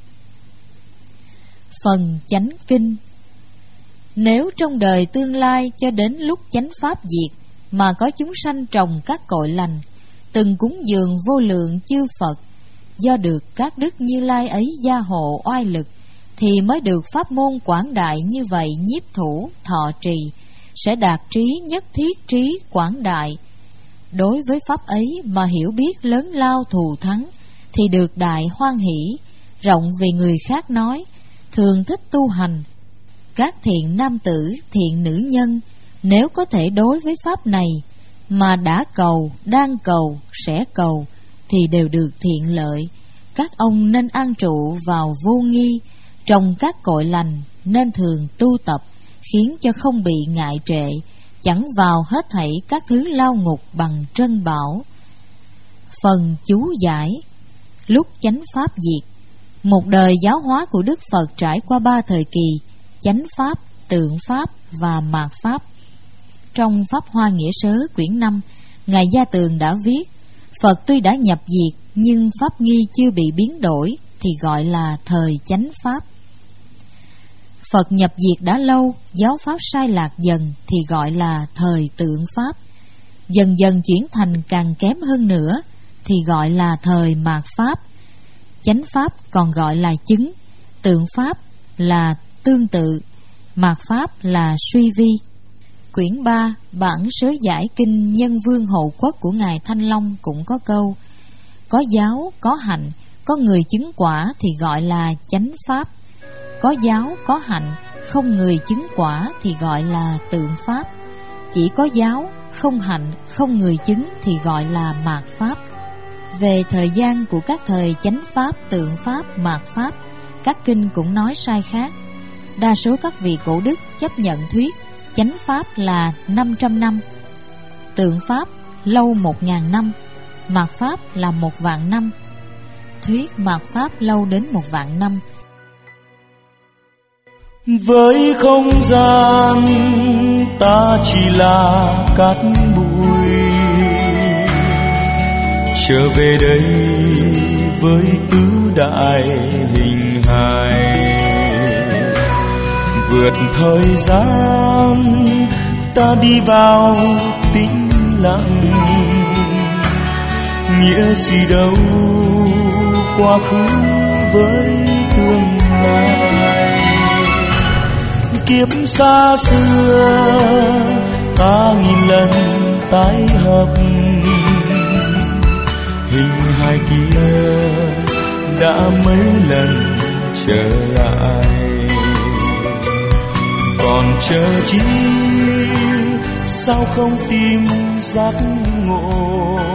Phần chánh kinh. Nếu trong đời tương lai cho đến lúc chánh pháp diệt mà có chúng sanh trồng các cội lành, từng cúng dường vô lượng chư Phật, do được các đức Như Lai ấy gia hộ oai lực, thì mới được pháp môn quảng đại như vậy nhiếp thủ thọ trì, sẽ đạt trí nhất thiết trí quảng đại. Đối với pháp ấy mà hiểu biết lớn lao thù thắng, thì được đại hoan hỷ, rộng về người khác nói, thường thích tu hành. Các thiện nam tử, thiện nữ nhân, nếu có thể đối với pháp này mà đã cầu, đang cầu, sẽ cầu, thì đều được thiện lợi. Các ông nên an trụ vào vô nghi, trồng các cội lành, nên thường tu tập, khiến cho không bị ngại trệ, chẳng vào hết thảy các thứ lao ngục bằng trân bảo. Phần chú giải. Lúc chánh pháp diệt, một đời giáo hóa của Đức Phật trải qua ba thời kỳ: chánh pháp, tượng pháp và mạt pháp. Trong Pháp Hoa Nghĩa Sớ quyển năm, Ngài Gia Tường đã viết: Phật tuy đã nhập diệt, nhưng pháp nghi chưa bị biến đổi, thì gọi là thời chánh pháp. Phật nhập diệt đã lâu, giáo pháp sai lạc dần, thì gọi là thời tượng pháp. Dần dần chuyển thành càng kém hơn nữa, thì gọi là thời mạt pháp. Chánh pháp còn gọi là chứng, tượng pháp là tương tự, mạt pháp là suy vi. Quyển ba, bản sớ giải kinh Nhân Vương Hộ Quốc của Ngài Thanh Long cũng có câu: có giáo, có hạnh, có người chứng quả thì gọi là chánh pháp. Có giáo, có hạnh, không người chứng quả thì gọi là tượng pháp. Chỉ có giáo, không hạnh, không người chứng thì gọi là mạt pháp. Về thời gian của các thời chánh pháp, tượng pháp, mạt pháp, các kinh cũng nói sai khác. Đa số các vị cổ đức chấp nhận thuyết chánh pháp là năm trăm năm, tượng pháp lâu một ngàn năm, mạt pháp là một vạn năm. Thuyết mạt pháp lâu đến một vạn năm. Với không gian ta chỉ là cát bụi, trở về đây với tứ đại hình hài. Vượt thời gian ta đi vào tĩnh lặng, nghĩa gì đâu quá khứ với tương lai. Kiếp xa xưa ta nghìn lần tái hợp, hình hài kia đã mấy lần trở lại. Còn chờ chi, sao không tìm giác ngộ,